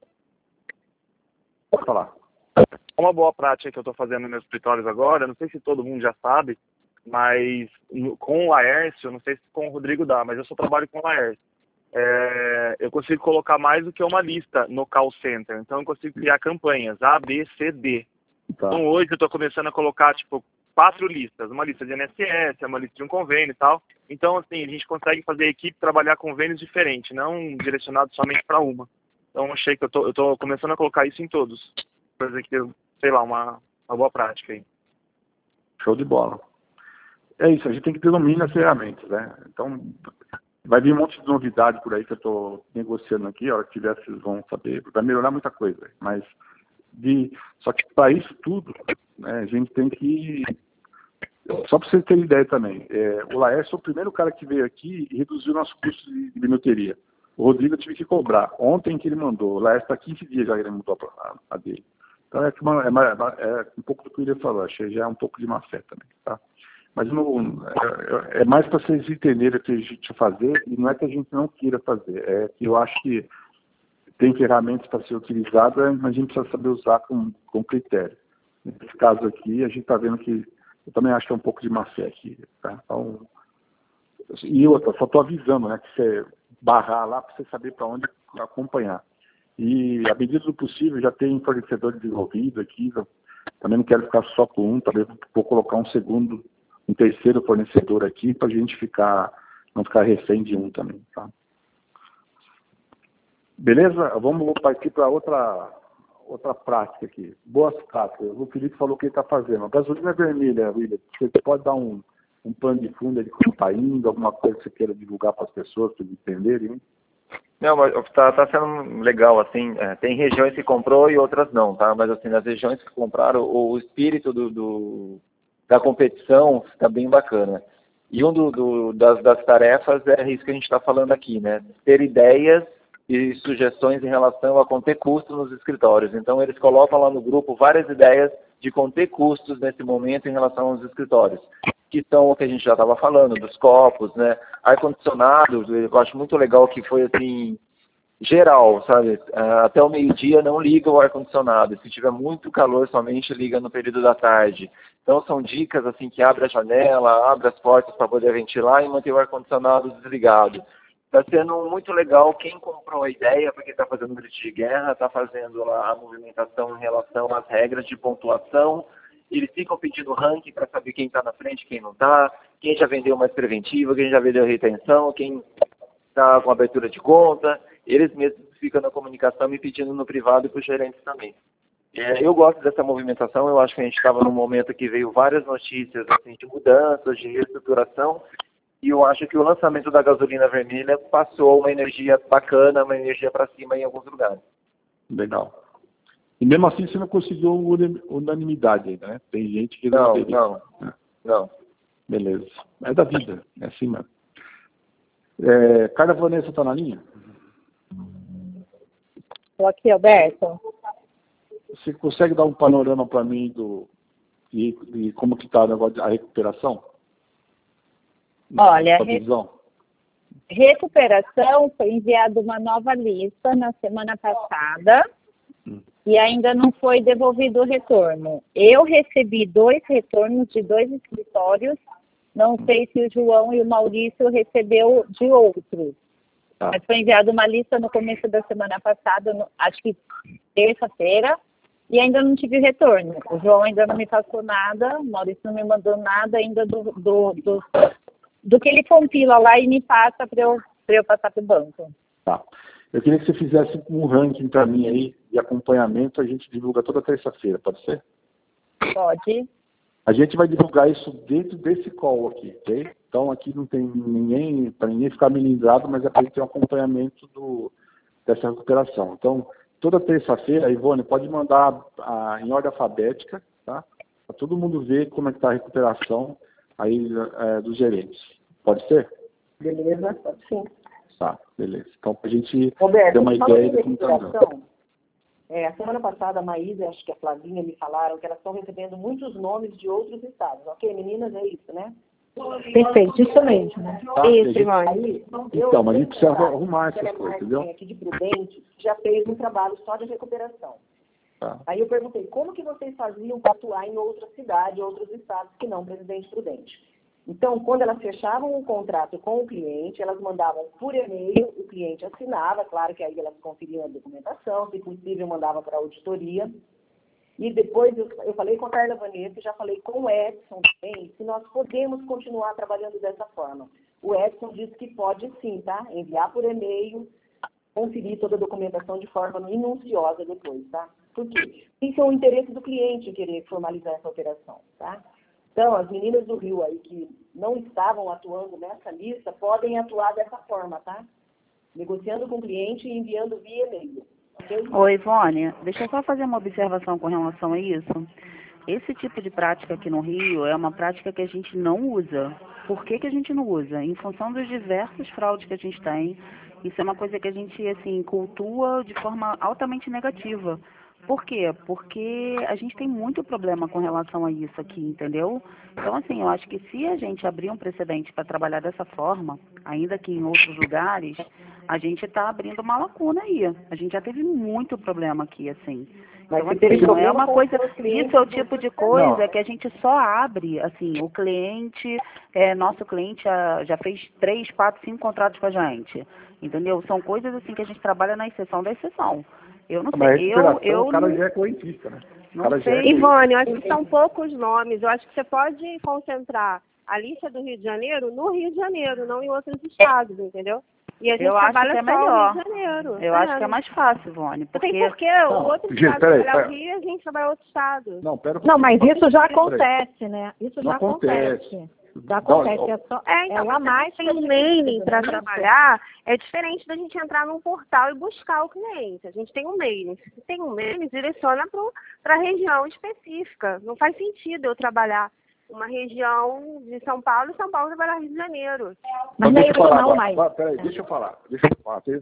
Pode falar. Uma boa prática que eu estou fazendo nos meus escritórios agora, não sei se todo mundo já sabe, mas com o Laércio, não sei se com o Rodrigo dá, mas eu só trabalho com o Laércio. Eu consigo colocar mais do que uma lista no call center, então eu consigo criar campanhas A, B, C, D. Tá. Então hoje eu estou começando a colocar, 4 listas, uma lista de INSS, uma lista de um convênio e tal. Então, assim, a gente consegue fazer a equipe trabalhar convênios diferentes, não direcionado somente para uma. Então, achei que eu tô começando a colocar isso em todos. Por exemplo, sei lá, uma boa prática aí. Show de bola. É isso, a gente tem que ter domínio as ferramentas, né? Então, vai vir um monte de novidade por aí que eu estou negociando aqui, a hora que tiver vocês vão saber. Vai melhorar muita coisa, mas só que para isso tudo, né, a gente tem que... Só para vocês terem ideia também, o Laércio foi o primeiro cara que veio aqui e reduziu o nosso custo de bilheteria. O Rodrigo eu tive que cobrar. Ontem que ele mandou, o Laércio está 15 dias já que ele mudou a dele. Então é um pouco do que ele falou, achei já um pouco de má fé também, tá? Mas é mais para vocês entenderem o que a gente vai fazer, e não é que a gente não queira fazer, é que eu acho que tem ferramentas para ser utilizada, mas a gente precisa saber usar com critério. Nesse caso aqui, a gente está vendo que eu também acho que é um pouco de má fé aqui, tá? Então, e outra, só estou avisando, né, que você barrar lá para você saber para onde acompanhar. E, à medida do possível, já tem fornecedor desenvolvido aqui, também não quero ficar só com um, talvez vou colocar um terceiro fornecedor aqui para a gente não ficar refém de um também, tá? Beleza? Vamos partir para outra prática aqui. Boas práticas. O Felipe falou que ele está fazendo. A gasolina vermelha, William, você pode dar um pano de fundo de como está indo, alguma coisa que você queira divulgar para as pessoas, para eles entenderem, hein? Não, mas tá sendo legal, assim, tem regiões que comprou e outras não, tá? Mas assim, nas regiões que compraram, o espírito da competição está bem bacana. E das tarefas é isso que a gente está falando aqui, né? Ter ideias e sugestões em relação a conter custos nos escritórios. Então, eles colocam lá no grupo várias ideias de conter custos nesse momento em relação aos escritórios, que são o que a gente já estava falando, dos copos, né? Ar-condicionado, eu acho muito legal que foi assim, geral, sabe? Até o meio-dia não liga o ar-condicionado. Se tiver muito calor, somente liga no período da tarde. Então, são dicas assim que abre a janela, abre as portas para poder ventilar e manter o ar-condicionado desligado. Está sendo muito legal quem comprou a ideia, porque está fazendo grito de guerra, está fazendo lá a movimentação em relação às regras de pontuação. Eles ficam pedindo ranking para saber quem está na frente, quem não está, quem já vendeu mais preventiva, quem já vendeu retenção, quem está com abertura de conta. Eles mesmos ficam na comunicação me pedindo no privado e para os gerentes também. Eu gosto dessa movimentação, eu acho que a gente estava num momento que veio várias notícias assim, de mudanças, de reestruturação, e eu acho que o lançamento da gasolina vermelha passou uma energia bacana, uma energia para cima em alguns lugares. Legal. E mesmo assim você não conseguiu unanimidade ainda, né? Tem gente que não. Beleza. É da vida, é assim mesmo. Carla Vanessa está na linha? Estou aqui, Alberto. Você consegue dar um panorama para mim de como que está o negócio da recuperação? Olha, recuperação foi enviada uma nova lista na semana passada e ainda não foi devolvido o retorno. Eu recebi 2 retornos de 2 escritórios, não sei se o João e o Maurício recebeu de outros. Mas foi enviada uma lista no começo da semana passada, acho que terça-feira, e ainda não tive retorno. O João ainda não me passou nada, o Maurício não me mandou nada ainda do que ele compila lá e me passa para eu passar para o banco. Tá. Eu queria que você fizesse um ranking para mim aí de acompanhamento, a gente divulga toda terça-feira, pode ser? Pode. A gente vai divulgar isso dentro desse call aqui, ok? Então aqui não tem ninguém, para ninguém ficar melindrado, mas é para gente ter um acompanhamento dessa recuperação. Então, toda terça-feira, Ivone, pode mandar em ordem alfabética, tá? Para todo mundo ver como é que está a recuperação aí dos gerentes. Pode ser? Beleza, pode sim. Tá, beleza. Então, para a gente Roberto, ter uma ideia de como está andando. A semana passada, a Maísa, acho que a Flavinha me falaram que elas estão recebendo muitos nomes de outros estados. Ok, meninas, é isso, né? Perfeito, isso mesmo. Tá? Isso, Aí, então, mas a gente precisa arrumar essas coisas, entendeu? Aqui de Prudente já fez um trabalho só de recuperação. Tá. Aí eu perguntei, como que vocês faziam para atuar em outra cidade, outros estados que não Presidente Prudente? Então, quando elas fechavam um contrato com o cliente, elas mandavam por e-mail, o cliente assinava, claro que aí elas conferiam a documentação, se possível mandava para a auditoria. E depois eu falei com a Carla Vanessa, já falei com o Edson também, se nós podemos continuar trabalhando dessa forma. O Edson disse que pode sim, tá? Enviar por e-mail, conferir toda a documentação de forma minuciosa depois, tá? Por quê? Isso é o interesse do cliente querer formalizar essa operação, tá? Então, as meninas do Rio aí que não estavam atuando nessa lista podem atuar dessa forma, tá? Negociando com o cliente e enviando via e-mail. Okay? Oi, Ivone, deixa eu só fazer uma observação com relação a isso. Esse tipo de prática aqui no Rio é uma prática que a gente não usa. Por que a gente não usa? Em função dos diversos fraudes que a gente tem, isso é uma coisa que a gente, assim, cultua de forma altamente negativa. Por quê? Porque a gente tem muito problema com relação a isso aqui, entendeu? Então, assim, eu acho que se a gente abrir um precedente para trabalhar dessa forma, ainda que em outros lugares, a gente está abrindo uma lacuna aí. A gente já teve muito problema aqui, assim. Então, assim, não é uma coisa... Isso é o tipo de coisa que a gente só abre, assim, o cliente... nosso cliente já fez 3, 4, 5 contratos com a gente, entendeu? São coisas, assim, que a gente trabalha na exceção da exceção. Eu não sei, o cara já é clientista, né? Não sei. Ivone, eu acho que são poucos nomes. Eu acho que você pode concentrar a lista do Rio de Janeiro no Rio de Janeiro, não em outros estados, entendeu? E a gente trabalha acho que só melhor. no Rio de Janeiro. Eu acho que é mais fácil, Ivone. Porque... Tem porque o outro estado trabalha o Rio, a gente trabalha outro estado. Não, mas isso já acontece, né? Isso já acontece. Já acontece, então, a mais tem um mailing para trabalhar, é diferente da gente entrar num portal e buscar o cliente. A gente tem um mailing. Se tem um mailing, direciona para a região específica. Não faz sentido eu trabalhar uma região de São Paulo e São Paulo trabalhar Rio de Janeiro. Mas deixa eu falar. Peraí, deixa eu falar. Deixa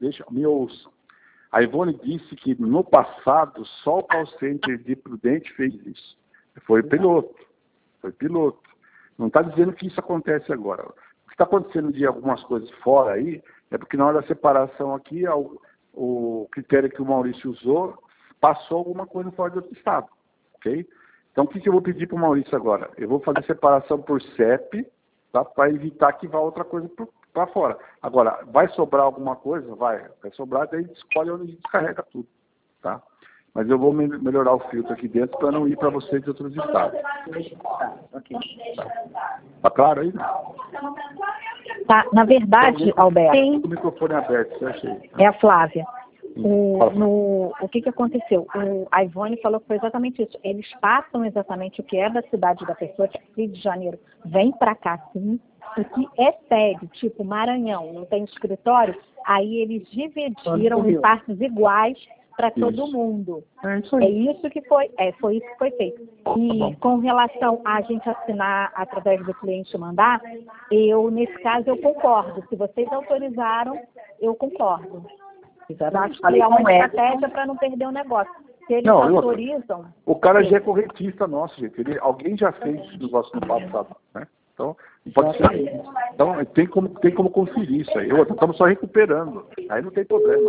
me ouçam. A Ivone disse que no passado só o call center de Prudente fez isso. Foi piloto. Não está dizendo que isso acontece agora. O que está acontecendo de algumas coisas fora aí é porque na hora da separação aqui, o critério que o Maurício usou passou alguma coisa fora do outro estado. Ok? Então, o que eu vou pedir para o Maurício agora? Eu vou fazer separação por CEP, tá? Para evitar que vá outra coisa para fora. Agora, vai sobrar alguma coisa? Vai sobrar, daí escolhe onde a gente descarrega tudo, tá? Mas eu vou melhorar o filtro aqui dentro para não ir para vocês de outros estados. Tá claro aí? Tá, na verdade, Alberto... O microfone é aberto, você acha aí? É a Flávia. O que aconteceu? A Ivone falou que foi exatamente isso. Eles passam exatamente o que é da cidade da pessoa, tipo Rio de Janeiro, vem para cá sim. O que é sério, tipo Maranhão, não tem escritório, aí eles dividiram em partes iguais para todo mundo. É isso que foi feito. E com relação a gente assinar através do cliente mandar, nesse caso, eu concordo. Se vocês autorizaram, eu concordo. Acho que é uma estratégia para não perder o negócio. Se eles autorizam... O cara já é correntista nosso, gente. Alguém já fez esse negócio no passado, né? Então, pode ser. Então, tem como conferir isso aí. Estamos só recuperando. Aí não tem problema.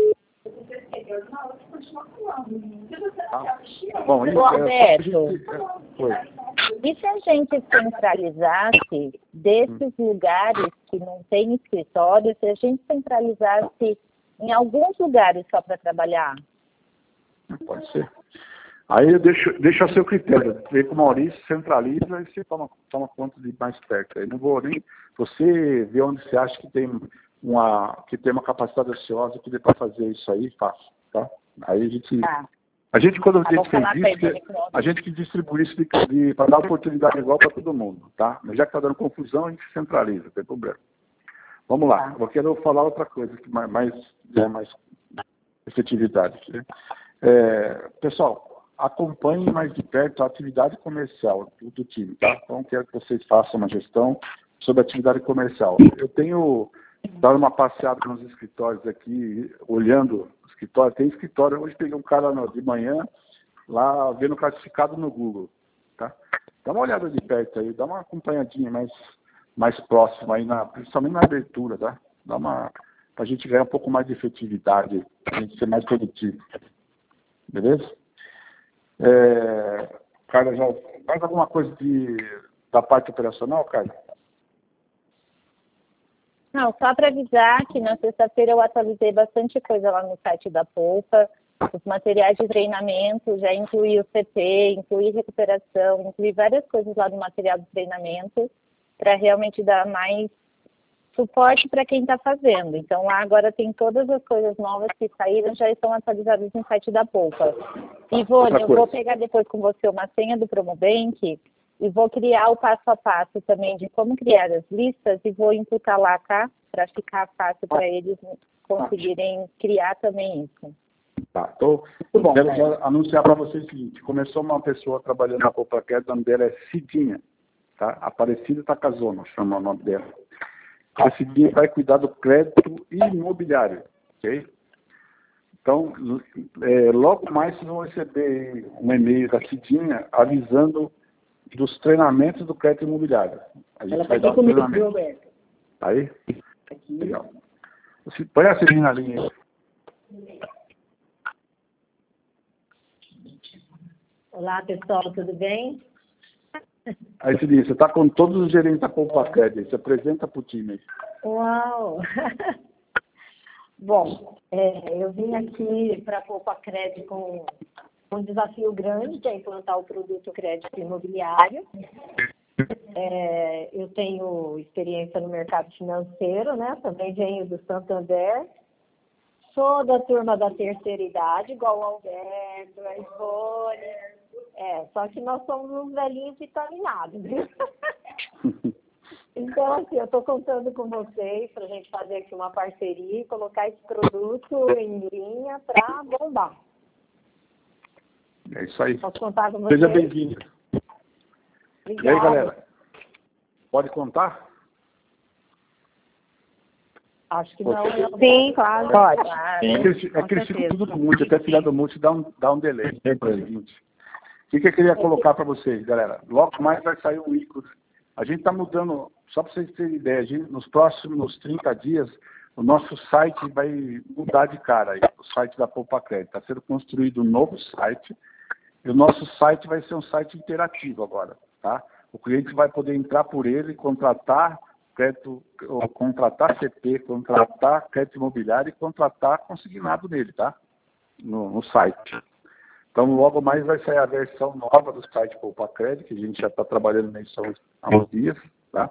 Bom, Alberto, e se a gente centralizasse desses lugares que não tem escritório, se a gente centralizasse em alguns lugares só para trabalhar? Pode ser. Aí eu deixo a seu critério. Vê com o Maurício, centraliza e você toma conta de mais perto. Aí não vou nem... Você vê onde você acha que tem uma capacidade ociosa que dê para fazer isso aí, faça, tá? Aí a gente quando a gente fez isso, a gente que distribui isso para dar oportunidade igual para todo mundo, tá? Mas já que está dando confusão, a gente centraliza, não tem problema. Vamos lá, eu quero falar outra coisa, que mais efetividade. Né? Pessoal, acompanhem mais de perto a atividade comercial do time, tá? Então, quero que vocês façam uma gestão sobre a atividade comercial. Eu tenho dado uma passeada nos escritórios aqui, olhando o escritório. Tem escritório, hoje peguei um cara de manhã, lá vendo classificado no Google, tá? Dá uma olhada de perto aí, dá uma acompanhadinha mais próxima aí, principalmente na abertura, tá? Para a gente ganhar um pouco mais de efetividade, a gente ser mais produtivo. Beleza? Carla, já faz alguma coisa da parte operacional, Carla? Não, só para avisar que na sexta-feira eu atualizei bastante coisa lá no site da Polpa, os materiais de treinamento, já incluí o CT, incluí recuperação, incluí várias coisas lá no material de treinamento, para realmente dar mais suporte para quem está fazendo. Então lá agora tem todas as coisas novas que saíram, já estão atualizadas no site da Polpa. Ivone, eu vou pegar depois com você uma senha do Promobank e vou criar o passo a passo também de como criar as listas e vou imputar lá, tá? Para ficar fácil para eles conseguirem criar também isso. Tá, então, quero só anunciar para vocês o seguinte, começou uma pessoa trabalhando na Polpa Crédito, o nome dela é Cidinha, tá? Aparecida Takazona, chama o nome dela. A Cidinha vai cuidar do crédito imobiliário, ok? Então, logo mais vocês vão receber um e-mail da Cidinha avisando dos treinamentos do crédito imobiliário. A gente vai dar um treinamento. Aí? Legal. Põe a Cidinha na linha aí. Olá, pessoal, tudo bem? Aí, Cidinha, você está com todos os gerentes da Polpa Crédito, se apresenta para o time aí. Uau! Bom, eu vim aqui para a Polpa Crédito com um desafio grande, que é implantar o produto crédito imobiliário. Eu tenho experiência no mercado financeiro, né? Também venho do Santander. Sou da turma da terceira idade, igual o Alberto, a Ivone. Só que nós somos uns velhinhos vitaminados, viu? Então, assim, eu estou contando com vocês para a gente fazer aqui uma parceria e colocar esse produto em linha para bombar. É isso aí. Posso contar com vocês? Seja bem-vindo. E aí, galera? Pode contar? Acho que não. Sim, claro. Pode. É que eles ficam tudo no mute, até filha do mute dá um delay. É o seguinte. O que eu queria colocar para vocês, galera? Logo mais vai sair um ícone. A gente está mudando, só para vocês terem ideia, nos próximos 30 dias, o nosso site vai mudar de cara aí, o site da Poupa Crédito. Está sendo construído um novo site, e o nosso site vai ser um site interativo agora, tá? O cliente vai poder entrar por ele, contratar crédito, contratar CP, contratar crédito imobiliário e contratar consignado nele, tá? No site. Então, logo mais vai sair a versão nova do site Poupa Crédito, que a gente já está trabalhando nisso há uns dias, tá?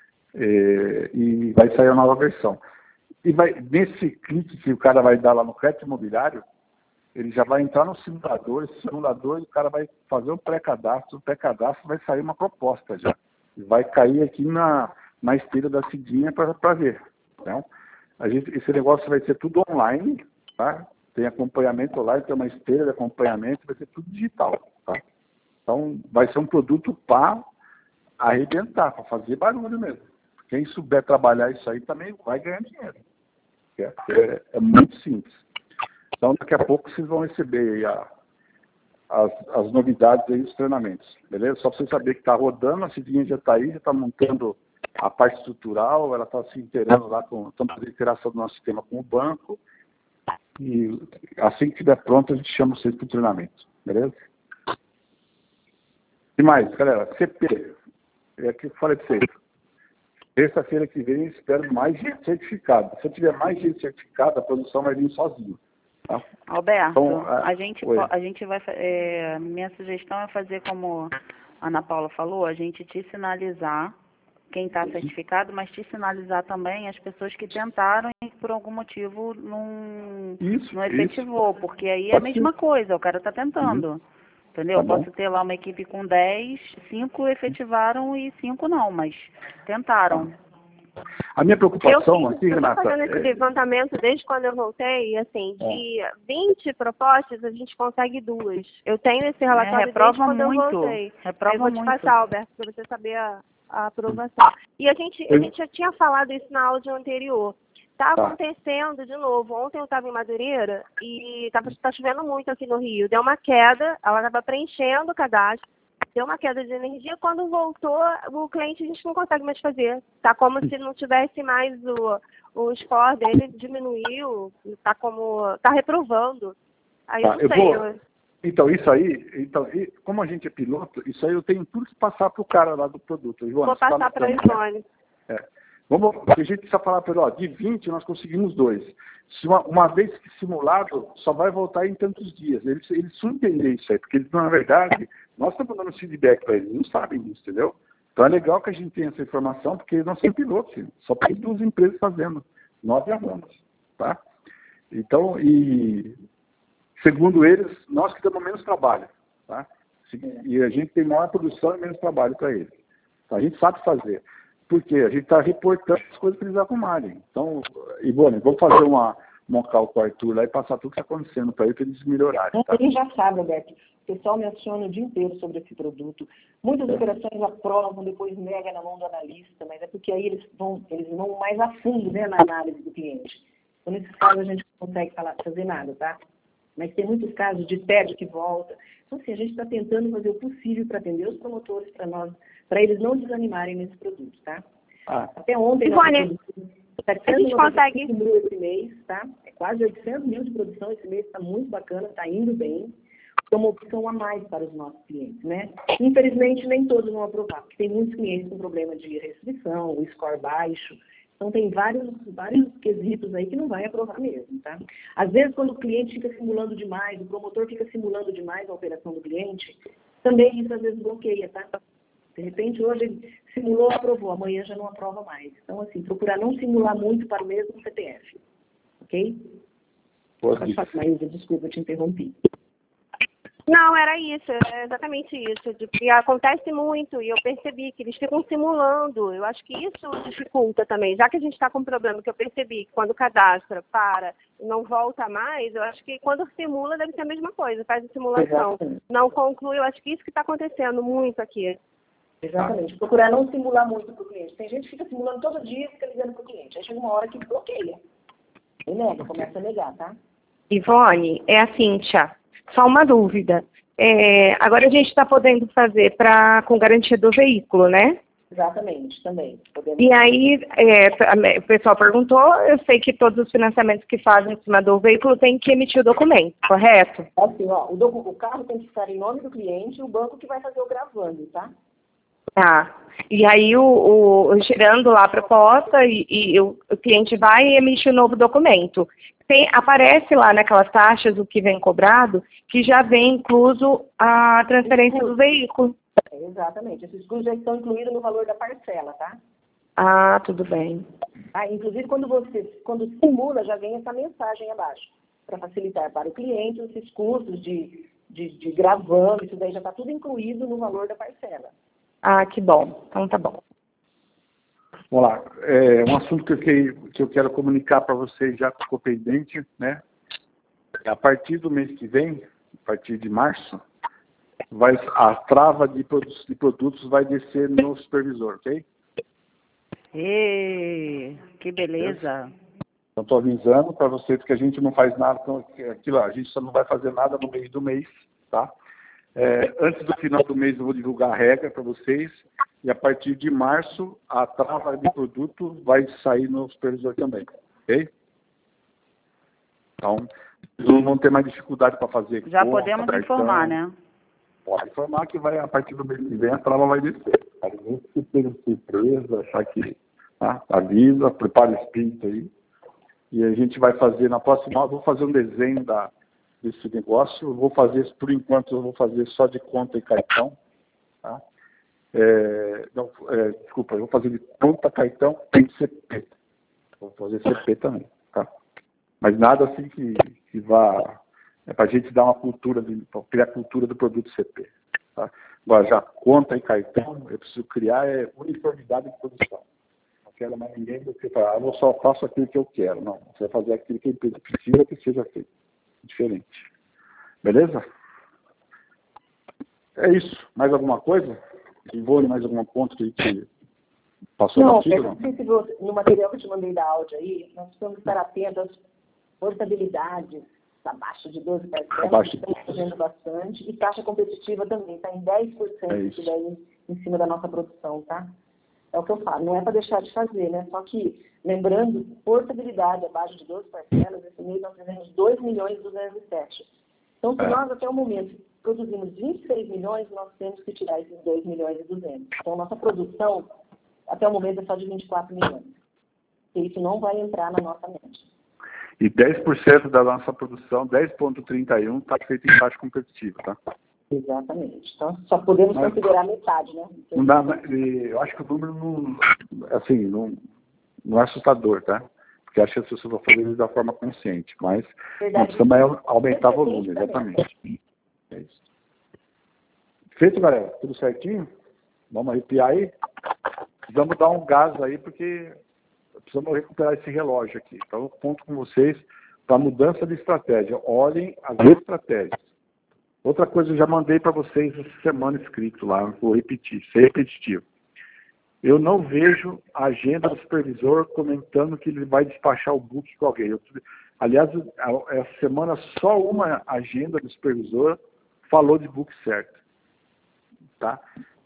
E vai sair a nova versão. E nesse clique que o cara vai dar lá no crédito imobiliário, ele já vai entrar no simulador, esse simulador, o cara vai fazer um pré-cadastro, o pré-cadastro vai sair uma proposta já. Vai cair aqui na esteira da Cidinha para ver. Então, esse negócio vai ser tudo online, tá? Tem acompanhamento online, tem uma esteira de acompanhamento, vai ser tudo digital, tá? Então, vai ser um produto para arrebentar, para fazer barulho mesmo. Quem souber trabalhar isso aí também vai ganhar dinheiro. É muito simples. Então, daqui a pouco vocês vão receber aí as novidades aí dos treinamentos, beleza? Só para vocês saberem que está rodando, a Cidinha já está aí, já está montando a parte estrutural, ela está se inteirando lá, estamos fazendo interação do nosso sistema com o banco, e assim que estiver pronto, a gente chama vocês para o treinamento, beleza? E mais, galera, CP, é que eu falei para vocês, terça-feira que vem eu espero mais gente certificada. Se eu tiver mais gente certificada, a produção vai vir sozinho. Tá? Alberto, então, a gente vai, minha sugestão é fazer como a Ana Paula falou, a gente te sinalizar quem está certificado, mas te sinalizar também as pessoas que tentaram e por algum motivo não efetivou, porque aí é a mesma coisa, o cara está tentando, entendeu? Tá Posso ter lá uma equipe com 10, 5 efetivaram e 5 não, mas tentaram. A minha preocupação aqui, Renata... Eu estou fazendo esse levantamento desde quando eu voltei, assim, de 20 propostas, a gente consegue 2. Eu tenho esse relatório desde quando eu voltei. Eu vou te passar, Alberto, para você saber a aprovação. E a gente já tinha falado isso na áudio anterior. Está acontecendo de novo. Ontem eu estava em Madureira e está chovendo muito aqui no Rio. Deu uma queda, ela estava preenchendo o cadastro. Deu uma queda de energia, quando voltou, o cliente a gente não consegue mais fazer. Está como se não tivesse mais o score dele, diminuiu, está reprovando. Aí eu não sei. Então, como a gente é piloto, isso aí eu tenho tudo que passar para o cara lá do produto. Ivone, vou passar para a Ivone. A gente precisa falar para ele, de 20 nós conseguimos 2. Se uma vez que simulado, só vai voltar em tantos dias. Eles precisam entender isso aí, porque eles, na verdade, nós estamos dando feedback para eles, não sabem disso, entendeu? Então é legal que a gente tenha essa informação, porque nós somos pilotos, filho. Só tem 2 empresas fazendo, nós erramos, tá? Então, segundo eles, nós que damos menos trabalho, tá? E a gente tem maior produção e menos trabalho para eles. Então, a gente sabe fazer. Porque a gente está reportando as coisas para eles arrumarem. Então, Ivone, vamos fazer uma call com o Arthur lá e passar tudo que está acontecendo para eles melhorarem. Tá? Ele já sabe, Alberto. O pessoal me aciona o dia inteiro sobre esse produto. Muitas operações aprovam, depois nega na mão do analista, mas é porque aí eles vão mais a fundo, né, na análise do cliente. Então, nesses casos, a gente não consegue fazer nada, tá? Mas tem muitos casos de pede que volta. Então, assim, a gente está tentando fazer o possível para atender os promotores, para eles não desanimarem nesse produto, tá? Até ontem, Ivone, a gente consegue esse mês, tá? É quase 800 mil de produção esse mês, está muito bacana, está indo bem. É uma opção a mais para os nossos clientes, né? Infelizmente, nem todos vão aprovar, porque tem muitos clientes com problema de restrição, o score baixo. Então, tem vários quesitos aí que não vai aprovar mesmo, tá? Às vezes, quando o cliente fica simulando demais, o promotor fica simulando demais a operação do cliente, também isso às vezes bloqueia, tá? De repente, hoje ele simulou, aprovou, amanhã já não aprova mais. Então, assim, procurar não simular muito para o mesmo CPF, ok? Pode falar, Maísa, desculpa, eu te interrompi. Não, era isso, é exatamente isso. Que acontece muito e eu percebi que eles ficam simulando. Eu acho que isso dificulta também. Já que a gente está com um problema que eu percebi que quando cadastra, para e não volta mais, eu acho que quando simula deve ser a mesma coisa, faz a simulação. Não conclui, eu acho que isso que está acontecendo muito aqui. Exatamente. Procurar não simular muito para o cliente. Tem gente que fica simulando todo dia e fica ligando para o cliente. Aí chega uma hora que bloqueia. E nega, começa a negar, tá? Ivone, é a Cíntia. Só uma dúvida. Agora a gente está podendo fazer com garantia do veículo, né? Exatamente, também. Podemos... E aí, o pessoal perguntou, eu sei que todos os financiamentos que fazem em cima do veículo têm que emitir o documento, correto? Assim, ó, o carro tem que estar em nome do cliente e o banco que vai fazer o gravando, tá? Tá. E aí, gerando lá a proposta e o cliente vai e emite o novo documento. Aparece lá naquelas taxas o que vem cobrado, que já vem incluso a transferência do veículo. Exatamente. Esses custos já estão incluídos no valor da parcela, tá? Ah, tudo bem. Inclusive, quando simula, já vem essa mensagem abaixo, para facilitar para o cliente esses custos de gravando, isso daí já está tudo incluído no valor da parcela. Ah, que bom. Então tá bom. Vamos lá. Um assunto que eu quero comunicar para vocês já que ficou pendente, né? A partir do mês que vem, a partir de março, a trava de produtos vai descer no supervisor, ok? Que beleza. Então, estou avisando para vocês que a gente não faz nada com aquilo, a gente só não vai fazer nada no meio do mês, tá? Antes do final do mês eu vou divulgar a regra para vocês e a partir de março a trava de produto vai sair no supervisor também, ok? Então, não vão ter mais dificuldade para fazer. Já podemos informar, né? Pode informar que a partir do mês que vem a trava vai descer. A gente se ter surpresa, achar que avisa, prepara o espírito aí. E a gente vai fazer, na próxima aula, vou fazer um desenho desse negócio. Vou fazer, por enquanto, eu vou fazer só de conta e cartão. Tá? Desculpa, eu vou fazer de conta, cartão e CP. Vou fazer CP também. Tá? Mas nada assim que vá... para a gente dar uma cultura, criar a cultura do produto CP. Tá? Agora, já conta e cartão, eu preciso criar uniformidade de produção. Não quero mais ninguém do que falar, eu só faço aquilo que eu quero. Não, você vai fazer aquilo que a empresa precisa que seja feito. Diferente. Beleza? É isso. Mais alguma coisa? Ivone, mais algum ponto que passou batido? Não sei se no material que eu te mandei da áudio aí, nós precisamos estar atentos às portabilidades abaixo de 12 parcelas, estamos fazendo bastante, e taxa competitiva também, está em 10% isso daí em cima da nossa produção, tá? É o que eu falo, não é para deixar de fazer, né? Só que, lembrando, portabilidade abaixo de 12 parcelas, esse mês nós fizemos 2.207. Então, se nós até o momento produzimos 26 milhões, nós temos que tirar esses 2.200.000. Então, nossa produção, até o momento, é só de 24 milhões. E isso não vai entrar na nossa mente. E 10% da nossa produção, 10,31, está feito em taxa competitiva, tá? Exatamente. Então, só podemos considerar metade, né? Não dá, eu acho que o número não é assustador, tá? Porque acho que as pessoas vão fazer isso da forma consciente, mas nós precisamos aumentar o volume, exatamente. É isso. Feito, galera? Tudo certinho? Vamos arrepiar aí? Precisamos dar um gás aí, porque precisamos recuperar esse relógio aqui. Então, eu conto com vocês para mudança de estratégia. Olhem as estratégias. Outra coisa, eu já mandei para vocês essa semana escrito lá, vou repetir, ser repetitivo. Eu não vejo a agenda do supervisor comentando que ele vai despachar o book com alguém. Aliás, essa semana só uma agenda do supervisor falou de book certo. Tá?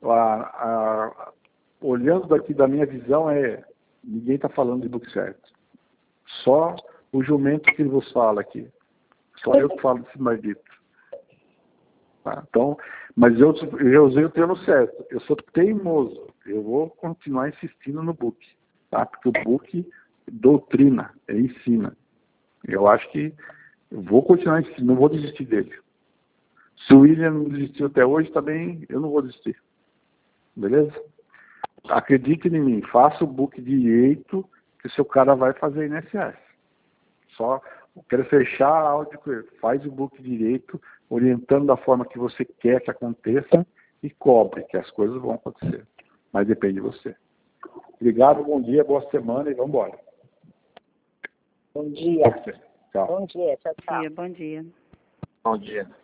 Olhando daqui da minha visão, ninguém está falando de book certo. Só o jumento que vos fala aqui. Só eu que falo desse maldito. Tá? Então, mas eu usei o termo certo. Eu sou teimoso. Eu vou continuar insistindo no book. Tá? Porque o book doutrina, ensina. Eu acho que eu vou continuar insistindo, não vou desistir dele. Se o William não desistiu até hoje, também eu não vou desistir. Beleza? Acredite em mim, faça o book direito que o seu cara vai fazer INSS. Só quero fechar a áudio com ele. Faz o book direito, orientando da forma que você quer que aconteça e cobre, que as coisas vão acontecer. Mas depende de você. Obrigado, bom dia, boa semana e vamos embora. Bom dia. Tchau. Bom dia, tchau, tchau. Bom dia. Bom dia.